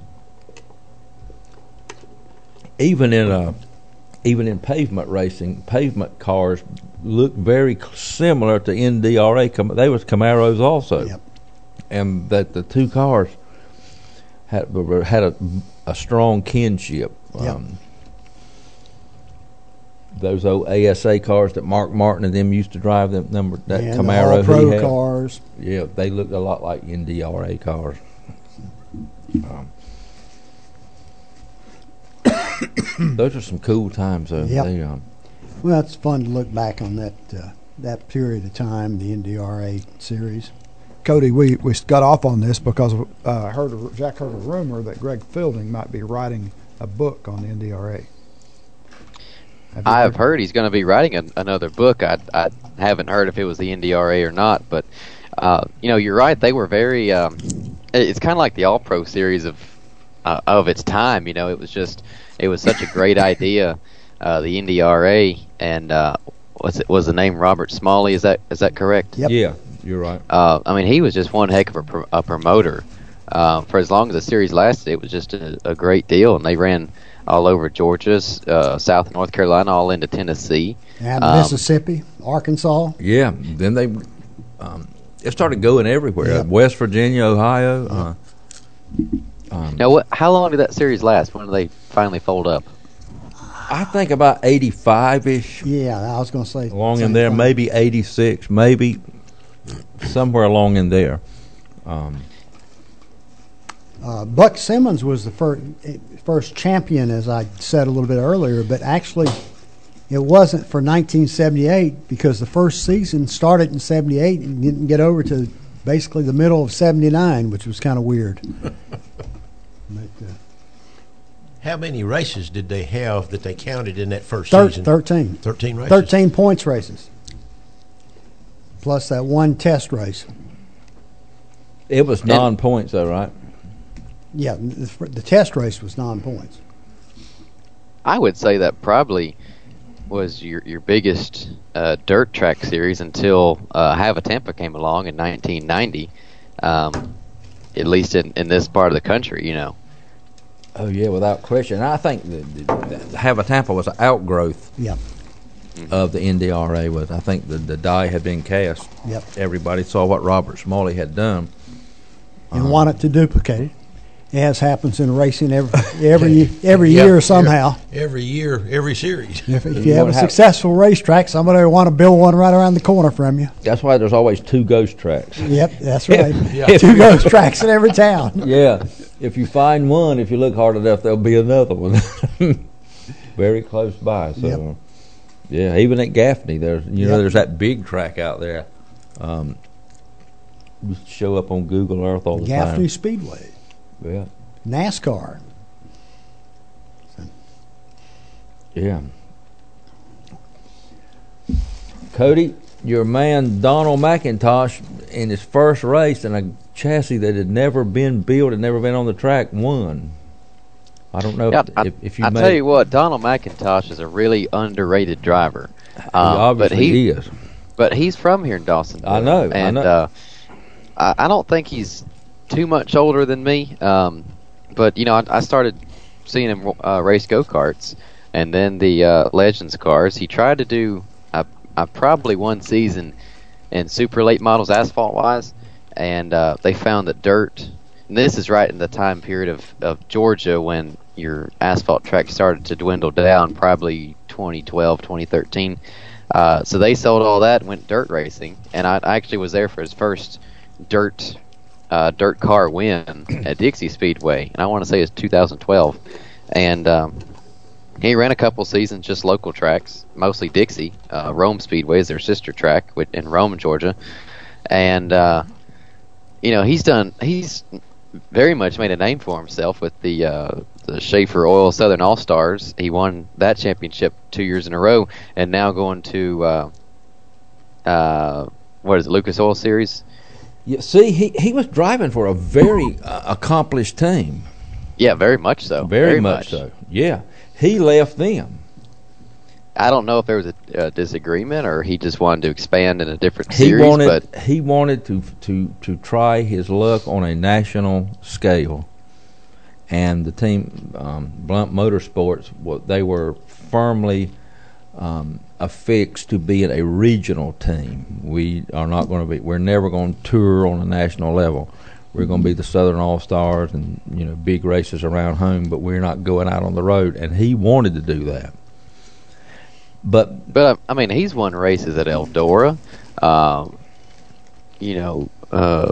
Even in a, even in pavement racing, pavement cars look very c- similar to N D R A. Cam- They was Camaros also, Yep. and that the two cars had were- had a, a strong kinship. Yep. Um, those old A S A cars that Mark Martin and them used to drive, them number that and Camaro all pro he had. cars. Yeah, they looked a lot like N D R A cars. Um, those are some cool times, though. Yep. They, um, Well, it's fun to look back on that uh, that period of time, the N D R A series. Cody, we, we got off on this because uh, heard a, Jack heard a rumor that Greg Fielding might be writing a book on the N D R A. Have you I've heard he's going to be writing an, another book. I, I haven't heard if it was the N D R A or not, but uh, you know, you're right. They were very. Um, it- it's kind of like the All Pro series of uh, of its time. You know, it was just it was such a great idea. Uh, the N D R A and uh, what's it was the name Robert Smalley? Is that is that correct? Yep. Yeah, you're right. Uh, I mean, he was just one heck of a, pr- a promoter. Uh, for as long as the series lasted, it was just a, a great deal, and they ran all over Georgia, uh, South North Carolina, all into Tennessee. And Um, Mississippi, Arkansas. Yeah, then they um, it started going everywhere. Yep. West Virginia, Ohio. Uh, um, Now, what? How long did that series last? When did they finally fold up? I think about eighty-five-ish. Yeah, I was going to say along in same there, thing. maybe eighty-six, maybe somewhere along in there. Um, Uh, Buck Simmons was the first first champion, as I said a little bit earlier, but actually it wasn't for nineteen seventy-eight because the first season started in seventy-eight and didn't get over to basically the middle of seventy-nine, which was kind of weird. But, uh, How many races did they have that they counted in that first thir- season? thirteen. Thirteen races. thirteen points races, plus that one test race. it was non-points, though, right? Yeah, the, the test race was non-points. I would say that probably was your your biggest uh, dirt track series until uh, Have a Tampa came along in nineteen ninety. Um, at least in, in this part of the country, you know. Oh yeah, without question. And I think the, the, the Have a Tampa was an outgrowth Yep. of the N D R A. Was I think the the die had been cast. Yep. Everybody saw what Robert Smalley had done And um, wanted to duplicate it, as happens in racing every every every Yep. year somehow. Every year, every series. If, if You you have a wanna have- successful racetrack, somebody will want to build one right around the corner from you. That's why there's always two ghost tracks. Yep, that's right. Yeah. Two ghost tracks in every town. Yeah, if you find one, if you look hard enough, there'll be another one very close by. So, Yep. yeah, even at Gaffney, there's you know Yep. there's that big track out there. Um, just show up on Google Earth all the Gaffney time. Speedway, Yeah, NASCAR. yeah. Cody, your man Donald McIntosh in his first race in a chassis that had never been built, had never been on the track, won. I don't know Yeah, if, I, if, if you I made, tell you what, Donald McIntosh is a really underrated driver. he Um, obviously but he, is. but he's from here in Dawsonville. I know, I and know. Uh, I, I don't think he's too much older than me. Um, but you know, I, I started seeing him uh, race go karts, and then the uh, Legends cars. He tried to do uh, uh, probably one season in super late models asphalt wise, and uh, they found that dirt. And this is right in the time period of, of Georgia when your asphalt track started to dwindle down, probably twenty twelve, twenty thirteen. Uh, so they sold all that and went dirt racing, and I, I actually was there for his first dirt uh, dirt car win at Dixie Speedway, and I want to say it was two thousand twelve. And um, he ran a couple seasons just local tracks, mostly Dixie. Uh, Rome Speedway is their sister track with, in Rome, Georgia, and uh, you know he's done he's very much made a name for himself with the uh, the Schaefer Oil Southern All Stars. He won that championship two years in a row, and now going to uh, uh, what is it, Lucas Oil Series? Yeah, see, he, he was driving for a very uh, accomplished team. Yeah, very much so. Very, Very much, so. Yeah. He left them. I don't know if there was a, a disagreement or he just wanted to expand in a different He series, wanted but he wanted to to to try his luck on a national scale. And the team, um, Blunt Motorsports, well, they were firmly um, affixed to being a regional team. We are not going to be. We're never going to tour on a national level. We're going to be the Southern All Stars and you know big races around home, but we're not going out on the road. And he wanted to do that. But but uh, I mean he's won races at Eldora, um, you know. Uh,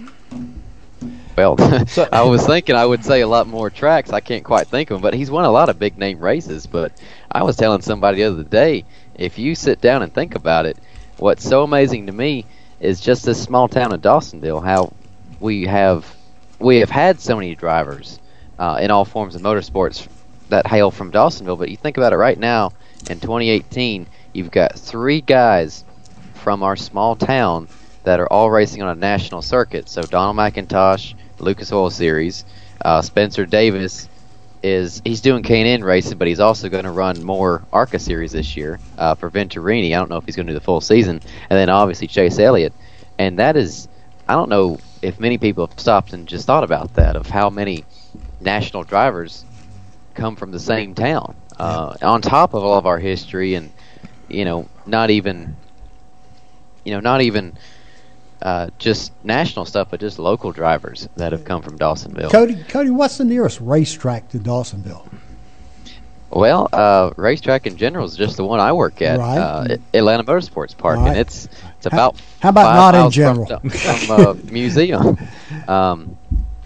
well, So- I was thinking I would say a lot more tracks. I can't quite think of them, but he's won a lot of big name races. But I was telling somebody the other day, if you sit down and think about it, what's so amazing to me is just this small town of Dawsonville, how we have we have had so many drivers uh, in all forms of motorsports that hail from Dawsonville. But you think about it right now, in twenty eighteen, you've got three guys from our small town that are all racing on a national circuit. So Donald McIntosh, Lucas Oil Series, uh, Spencer Davis is he's doing K and N racing, but he's also going to run more ARCA Series this year uh, for Venturini. I don't know if he's going to do the full season, and then obviously Chase Elliott, and that is I don't know if many people have stopped and just thought about that of how many national drivers come from the same town. Uh, on top of all of our history, and you know, not even, you know, not even uh, just national stuff, but just local drivers that have come from Dawsonville. Cody, Cody, what's the nearest racetrack to Dawsonville? Well, uh, racetrack in general is just the one I work at, Right. uh, Atlanta Motorsports Park, Right. and it's it's about how about five not in miles general? from, from uh, museum. Um,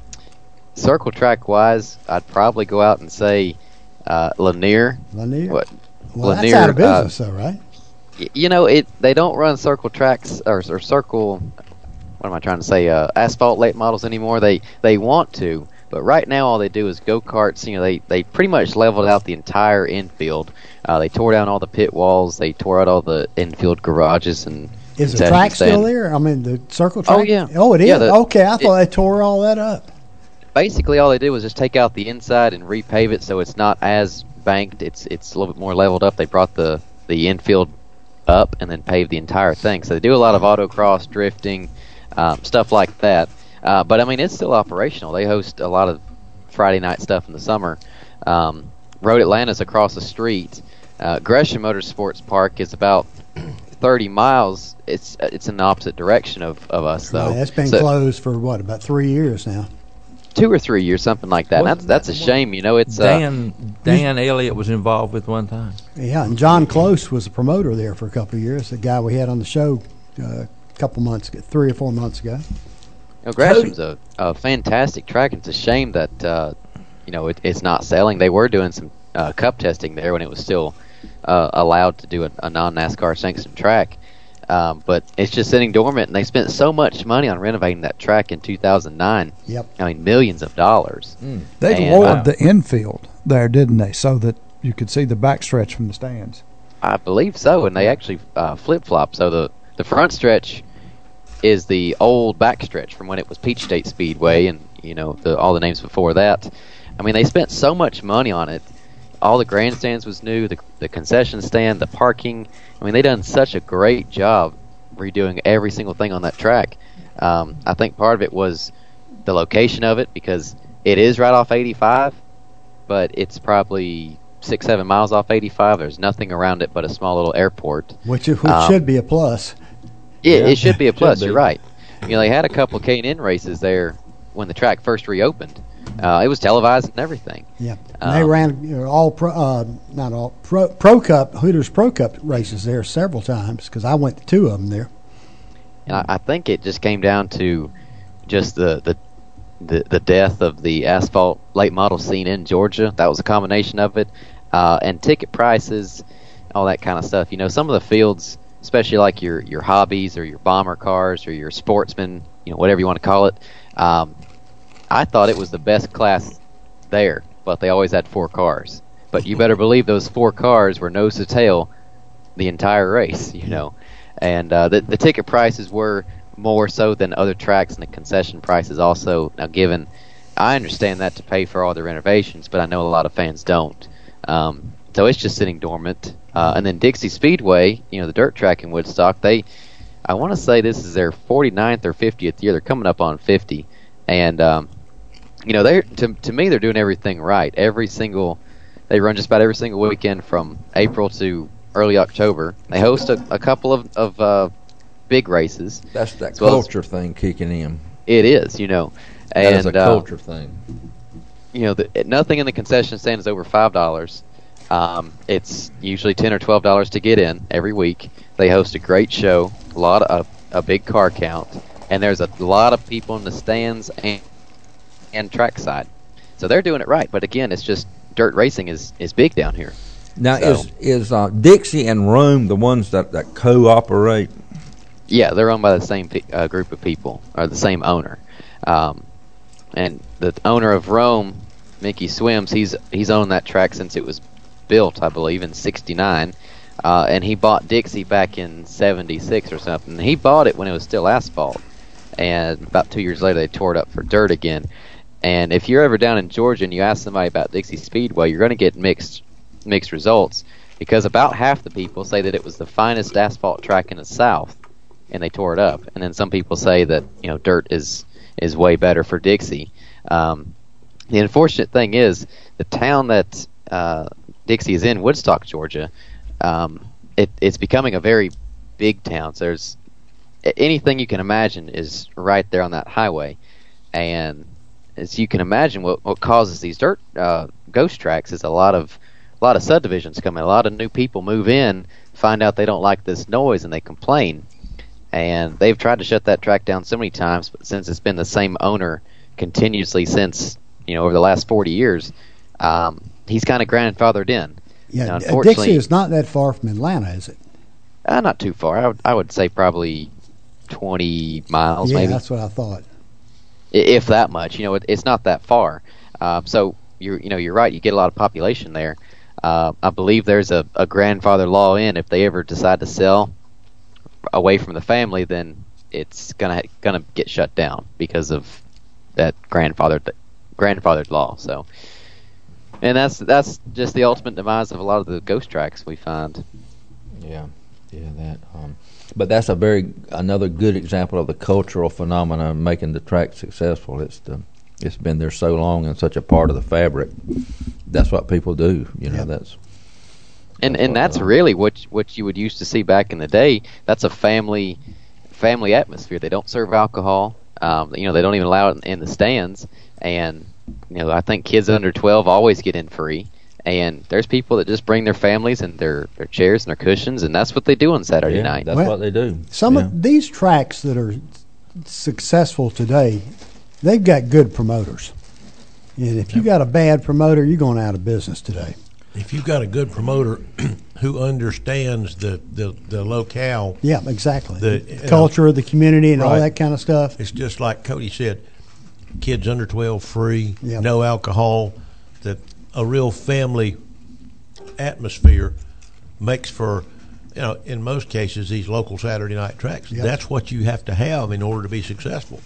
circle track wise, I'd probably go out and say uh, Lanier. Lanier. What? Well, that's Lanier, out of uh, business, though, right? y- You know, it. They don't run circle tracks or, or circle. What am I trying to say? Uh, asphalt late models anymore. They they want to, but right now all they do is go karts. You know, they they pretty much leveled out the entire infield. Uh, they tore down all the pit walls. They tore out all the infield garages and. Is the concession track still stand. there? I mean, the circle track? Oh, yeah. Oh, it is? Yeah, the- okay, I thought it- they tore all that up. Basically, all they did was just take out the inside and repave it, so it's not as banked. It's it's a little bit more leveled up. They brought the the infield up and then paved the entire thing. So they do a lot of autocross, drifting, um, stuff like that. Uh, but I mean, it's still operational. They host a lot of Friday night stuff in the summer. Um, Road Atlanta's across the street. Uh, Gresham Motorsports Park is about thirty miles. It's it's in the opposite direction of, of us, though. Right, that's been So- closed for, what, about three years now? two or three years, something like that. And that's that's a shame, you know. It's uh, Dan Dan Elliott was involved with one time. Yeah, and John Close was the promoter there for a couple of years, the guy we had on the show uh, a couple months ago, three or four months ago. you know, Gresham's a, a fantastic track. And it's a shame that uh, you know it, it's not selling. They were doing some uh, cup testing there when it was still uh, allowed to do a, a non-NASCAR sanctioned track. Um, but it's just sitting dormant, and they spent so much money on renovating that track in two thousand nine. Yep. I mean, millions of dollars. Mm. They And, lowered uh, the infield there, didn't they, so that you could see the backstretch from the stands. I believe so, and they actually uh, flip-flop. So the, the front stretch is the old backstretch from when it was Peach State Speedway, and you know the, all the names before that. I mean, they spent so much money on it. All the grandstands was new, the, the concession stand, the parking. I mean, they done such a great job redoing every single thing on that track. Um, I think part of it was the location of it, because it is right off eighty-five, but it's probably six, seven miles off eighty-five. There's nothing around it but a small little airport. Which, which Um, should be a plus. Yeah, Yeah. it should be a plus. Should be. You're right. You know, they had a couple K and N races there when the track first reopened. Uh, it was televised and everything. Yeah, and they Um, ran you know, all pro, uh, not all pro, pro Cup Hooters Pro Cup races there several times because I went to two of them there. And I, I think it just came down to just the, the the the death of the asphalt late model scene in Georgia. That was a combination of it, uh, and ticket prices, all that kind of stuff. You know, some of the fields, especially like your your hobbies or your bomber cars or your sportsmen, you know, whatever you want to call it. Um, I thought it was the best class there, but they always had four cars. But you better believe those four cars were nose to tail the entire race, you know. And uh, the, the ticket prices were more so than other tracks, and the concession prices also. Now, given, I understand that to pay for all the renovations, but I know a lot of fans don't. Um, so it's just sitting dormant. Uh, and then Dixie Speedway, you know, the dirt track in Woodstock, they, I want to say this is their forty-ninth or fiftieth year. They're coming up on fifty. And, um, you know, they to to me they're doing everything right. Every single, they run just about every single weekend from April to early October. They host a, a couple of of uh, big races. That's that as well as- culture thing kicking in. It is, you know, and That is a uh, culture thing. you know, the, nothing in the concession stand is over five dollars. Um, it's usually ten or twelve dollars to get in every week. They host a great show, a lot of a big car count, and there's a lot of people in the stands and and trackside. So they're doing it right. But again, it's just dirt racing is, is big down here. Now, So- is is uh, Dixie and Rome the ones that, that cooperate? Yeah, they're owned by the same pe- uh, group of people, or the same owner. Um, and the owner of Rome, Mickey Swims, he's he's owned that track since it was built, I believe, in sixty-nine. Uh, and he bought Dixie back in seventy-six or something. He bought it when it was still asphalt. And about two years later, they tore it up for dirt again. And if you're ever down in Georgia and you ask somebody about Dixie Speedway, you're going to get mixed mixed results, because about half the people say that it was the finest asphalt track in the South, and they tore it up. And then some people say that, you know, dirt is is way better for Dixie. Um, the unfortunate thing is the town that uh, Dixie is in, Woodstock, Georgia, um, it, it's becoming a very big town. So there's anything you can imagine is right there on that highway, and as you can imagine, what what causes these dirt uh, ghost tracks is a lot of a lot of subdivisions come in. A lot of new people move in, find out they don't like this noise, and they complain. And they've tried to shut that track down so many times, but since it's been the same owner continuously since, you know, over the last forty years, um, he's kind of grandfathered in. Yeah, now, uh, Dixie is not that far from Atlanta, is it? Uh, not too far. I would, I would say probably twenty miles, yeah, maybe. That's what I thought. If that much. You know, it, it's not that far. Uh, so, you're, you know, you're right. You get a lot of population there. Uh, I believe there's a, a grandfather law in. If they ever decide to sell away from the family, then it's gonna gonna get shut down because of that grandfathered grandfathered law. So, and that's that's just the ultimate demise of a lot of the ghost tracks we find. Yeah, yeah, that. Um, but that's a very another good example of the cultural phenomena making the track successful. It's the it's been there so long and such a part of the fabric. That's what people do. You know, Yep. that's. And That's and what, that's uh, really what what you would used to see back in the day. That's a family family atmosphere. They don't serve alcohol. Um, you know, they don't even allow it in the stands. And you know, I think kids under twelve always get in free. And there's people that just bring their families and their, their chairs and their cushions, and that's what they do on Saturday Yeah, night. that's Well, what they do. Some yeah. of these tracks that are successful today, they've got good promoters. And if you got a bad promoter, you're going out of business today. If you've got a good promoter who understands the, the, the locale, Yeah, exactly. The, The, you know, culture of the community and all right. that kind of stuff. it's just like Cody said, kids under twelve free, Yep. no alcohol, that a real family atmosphere makes for, you know, in most cases, these local Saturday night tracks. Yep. That's what you have to have in order to be successful.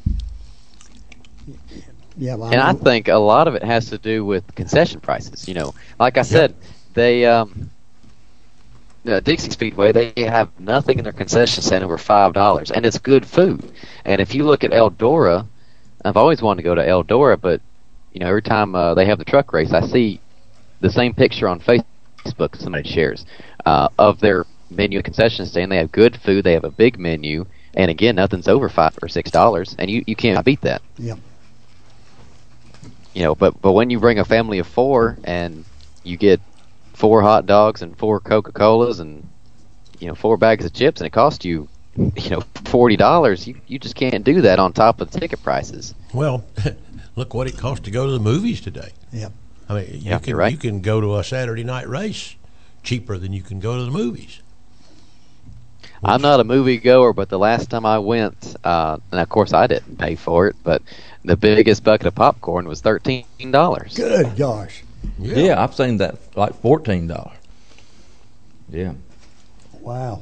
Yeah, well, And I know- think a lot of it has to do with concession prices. You know, like I said, they um, uh, Dixie Speedway, they have nothing in their concession stand over five dollars, and it's good food. And if you look at Eldora, I've always wanted to go to Eldora, but you know, every time uh, they have the truck race, I see the same picture on Facebook somebody shares uh, of their menu and concession stand. They have good food, they have a big menu, and again, nothing's over five or six dollars, and you you can't beat that. yeah. You know, but but when you bring a family of four and you get four hot dogs and four Coca-Colas and you know four bags of chips and it costs you you know forty dollars, you you just can't do that on top of the ticket prices. Well, look what it costs to go to the movies today. Yep. I mean, you Yeah, can you're right. you can go to a Saturday night race cheaper than you can go to the movies. I'm not a movie goer, but the last time I went, uh, and of course I didn't pay for it, but the biggest bucket of popcorn was thirteen dollars. Good gosh. Yeah, I've seen that like fourteen dollars. Yeah, Wow.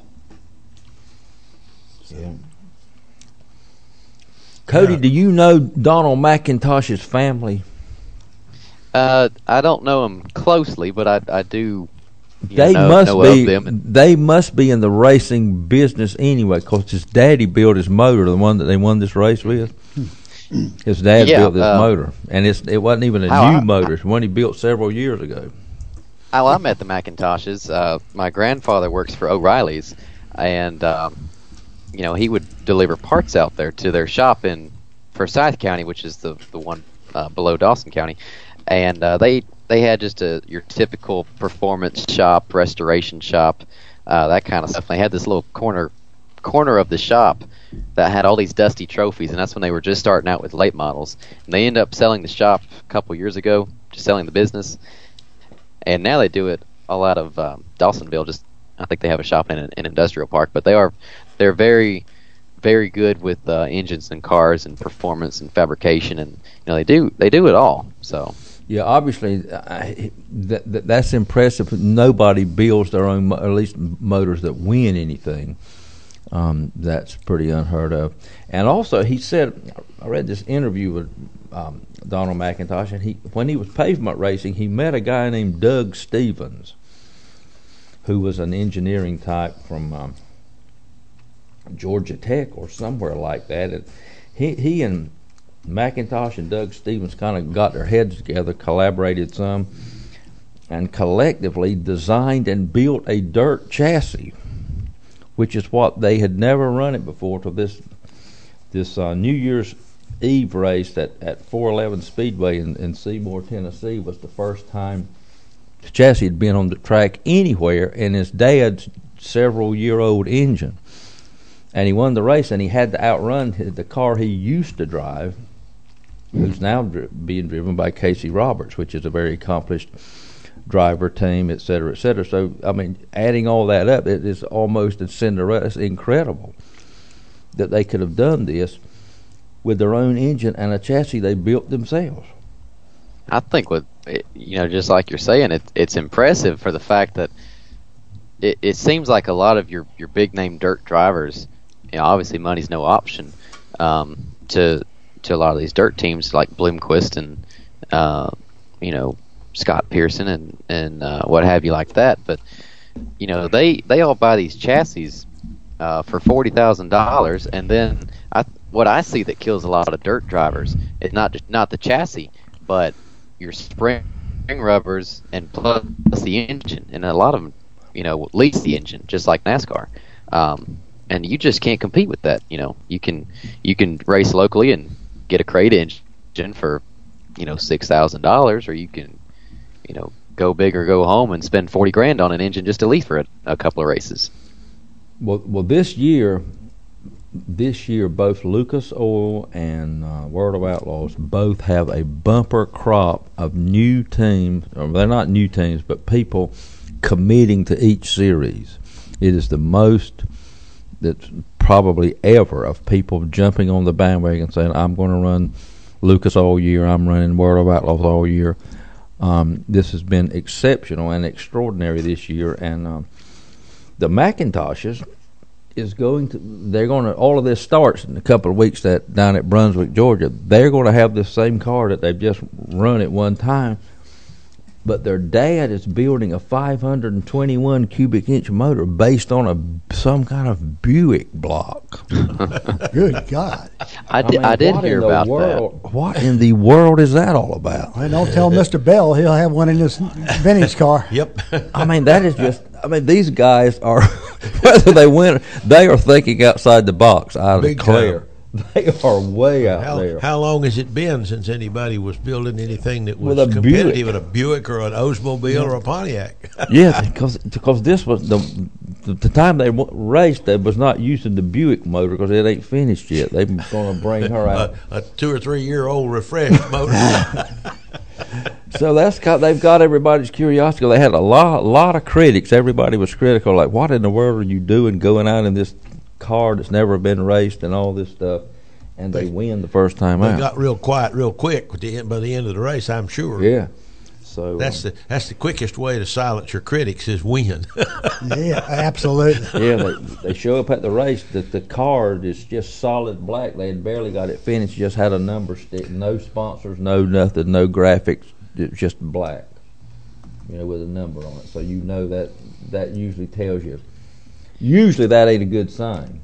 yeah. Cody, Yeah. do you know Donald McIntosh's family? Uh, I don't know them closely, but I I do. You They know, must know be. of them. And, They must be in the racing business anyway, because his daddy built his motor, the one that they won this race with. His dad Yeah, built this uh, motor, and it's it wasn't even a how new I- motor; it's one he built several years ago. How I met the McIntoshes, uh, my grandfather works for O'Reilly's, and um, you know he would deliver parts out there to their shop in Forsyth County, which is the the one uh, below Dawson County, and uh, they they had just a your typical performance shop, restoration shop, uh, that kind of stuff. They had this little corner corner of the shop that had all these dusty trophies, and that's when they were just starting out with late models. And they ended up selling the shop a couple years ago, just selling the business. And now they do it all out of um, Dawsonville. Just I think they have a shop in an, an industrial park, but they are they're very very good with uh, engines and cars and performance and fabrication, and you know they do they do it all. So Yeah, obviously, I, that, that that's impressive. Nobody builds their own, mo- at least motors that win anything. Um, that's pretty unheard of. And also, he said, I read this interview with um, Donald McIntosh, and he when he was pavement racing, he met a guy named Doug Stevens, who was an engineering type from um, Georgia Tech or somewhere like that. And he he and McIntosh and Doug Stevens kind of got their heads together, collaborated some, and collectively designed and built a dirt chassis, which is what they had never run it before till this this uh, New Year's Eve race at, at four eleven Speedway in, in Seymour, Tennessee was the first time the chassis had been on the track anywhere in his dad's several-year-old engine. And he won the race, and he had to outrun his, the car he used to drive, who's now dri- being driven by Casey Roberts, which is a very accomplished driver team, et cetera, et cetera. So, I mean, adding all that up, it is almost a Cinderella. It's incredible that they could have done this with their own engine and a chassis they built themselves. I think with you know, just like you're saying, it, it's impressive for the fact that it, it seems like a lot of your, your big name dirt drivers, you know, obviously money's no option um, to to a lot of these dirt teams like Bloomquist and uh, you know, Scott Pearson and and uh, what have you like that. But you know, they they all buy these chassis uh, for forty thousand dollars, and then I what I see that kills a lot of dirt drivers is not just, not the chassis, but your spring rubbers and plus the engine, and a lot of them, you know, lease the engine just like NASCAR, um, and you just can't compete with that. You know, you can you can race locally and get a crate engine for, you know, six thousand dollars, or you can, you know, go big or go home and spend forty grand on an engine just to lease for a, a couple of races. Well, well, this year. This year, both Lucas Oil and uh, World of Outlaws both have a bumper crop of new teams. Or they're not new teams, but people committing to each series. It is the most that's probably ever of people jumping on the bandwagon saying, I'm going to run Lucas all year, I'm running World of Outlaws all year. Um, this has been exceptional and extraordinary this year. And um, the Macintoshes is going to, they're going to, all of this starts in a couple of weeks that down at Brunswick, Georgia. They're going to have this same car that they've just run at one time, but their dad is building a five hundred twenty-one cubic inch motor based on a some kind of Buick block. Good God. I, di- I, mean, I did what hear in the about world, that. What in the world is that all about? Well, don't tell Mister Bell, he'll have one in his vintage car. Yep. I mean, that is just, I mean, these guys are, whether they win, they are thinking outside the box, I Big declare. time. They are way out How, there. how long has it been since anybody was building anything that was With a competitive Buick. in a Buick or an Oldsmobile or a Pontiac? Yeah, because because this was the the, the time they w- raced, they was not using the Buick motor because it ain't finished yet. They're going to bring her out. a, a two or three year old refreshed motor. So that's got, they've got everybody's curiosity. They had a lot lot of critics. Everybody was critical, like, what in the world are you doing going out in this car that's never been raced and all this stuff, and they, they win the first time they out. got real quiet real quick with the end, by the end of the race, I'm sure. Yeah. So that's um, the that's the quickest way to silence your critics is win. Yeah, absolutely. Yeah, they, they show up at the race. The, the car is just solid black. They had barely got it finished. Just had a number stick. No sponsors, no nothing, no graphics. It's just black, you know, with a number on it. So you know that that usually tells you. Usually that ain't a good sign.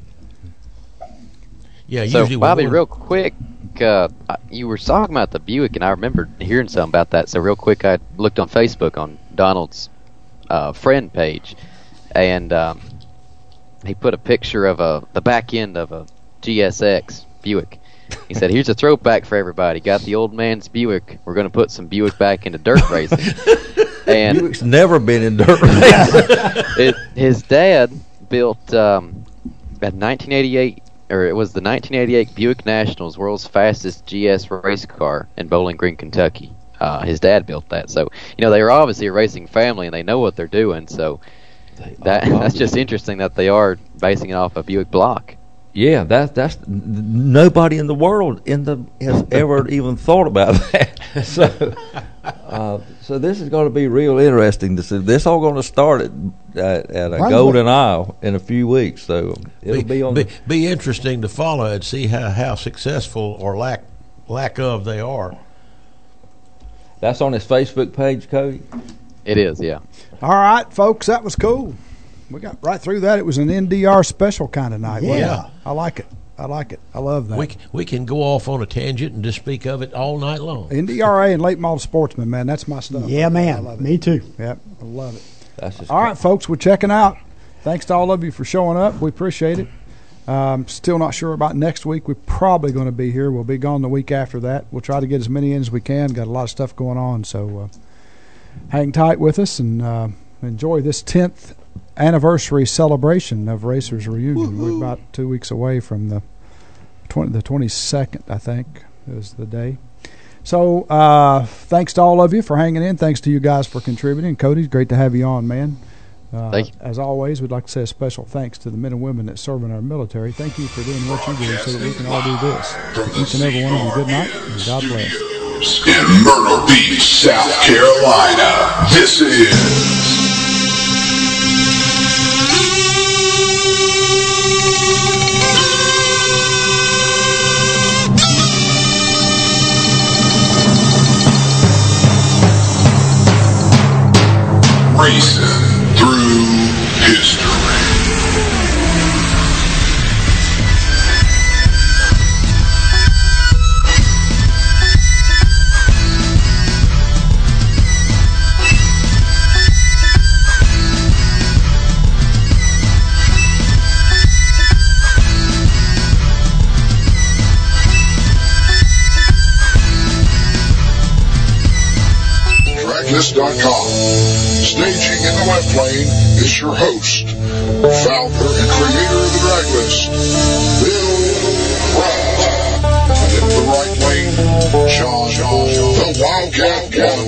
Yeah, So, usually Bobby, one, real quick, uh, you were talking about the Buick, and I remember hearing something about that. So, real quick, I looked on Facebook on Donald's uh, friend page, and um, he put a picture of a the back end of a G S X Buick. He said, "Here's a throwback for everybody. Got the old man's Buick. We're going to put some Buick back into dirt racing." And Buick's never been in dirt racing. it, his dad built um, a nineteen eighty-eight, or it was the nineteen eighty-eight Buick Nationals, world's fastest G S race car in Bowling Green, Kentucky. Uh, his dad built that, so you know they were obviously a racing family and they know what they're doing. So that that's just interesting that they are basing it off a Buick block. Yeah, that's that's nobody in the world in the has ever even thought about that. So, uh, so this is going to be real interesting to see. This all going to start at at, at a Right. Golden Isle in a few weeks. So it'll be, be, on. be, the, be interesting to follow and see how, how successful or lack lack of they are. that's on his Facebook page, Cody. It is, yeah. All right, folks, that was cool. We got right through that. It was an N D R special kind of night. wasn't Yeah. it? I like it. I like it. I love that. We c- we can go off on a tangent and just speak of it all night long. N D R A and late model sportsman, man, that's my stuff. Yeah, I man. love it. Me too. Yep, I love it. That's just All right, folks, we're checking out. Thanks to all of you for showing up. We appreciate it. Um, still not sure about next week. We're probably going to be here. We'll be gone the week after that. We'll try to get as many in as we can. Got a lot of stuff going on, so uh, hang tight with us and uh, enjoy this tenth anniversary celebration of Racers Reunion. Woo-hoo. We're about two weeks away from the twenty, the twenty-second, I think, is the day. So uh, thanks to all of you for hanging in. Thanks to you guys for contributing. Cody, great to have you on, man. Uh, Thank you. As always, we'd like to say a special thanks to the men and women that serve in our military. Thank you for doing what you do so that we can all do this. Each and every one of you, good night and God bless. In Myrtle Beach, South Carolina, this is Racing Through History. Draglis dot com. Staging in the left lane is your host, founder and creator of the Drag List, Bill Pratt. And in the right lane, John, John, the Wildcat one.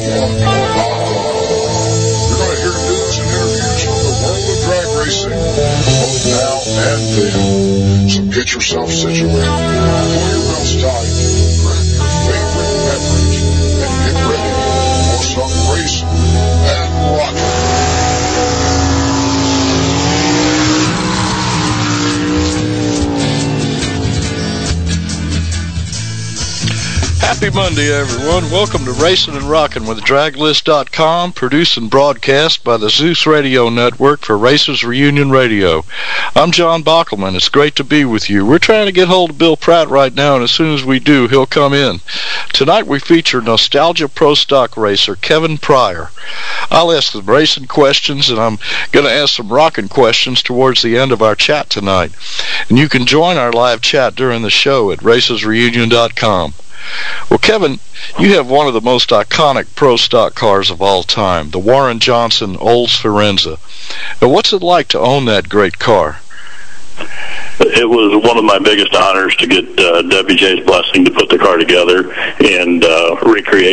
You're going to hear news and interviews from the world of drag racing, both now and then. So get yourself situated, pull your belts tight, grab your favorite beverage, and get ready for some racing and rocking. Happy Monday, everyone. Welcome to Racing and Rockin' with Drag List dot com, produced and broadcast by the Zeus Radio Network for Racers Reunion Radio. I'm John Bockelman. It's great to be with you. We're trying to get hold of Bill Pratt right now, and as soon as we do, he'll come in. Tonight we feature Nostalgia Pro Stock racer Kevin Pryor. I'll ask some racing questions, and I'm going to ask some rockin' questions towards the end of our chat tonight. And you can join our live chat during the show at Racers Reunion dot com. Well, Kevin, you have one of the most iconic pro stock cars of all time, the Warren Johnson Olds Firenze. Now, what's it like to own that great car? It was one of my biggest honors to get uh, W J's blessing to put the car together and uh, recreate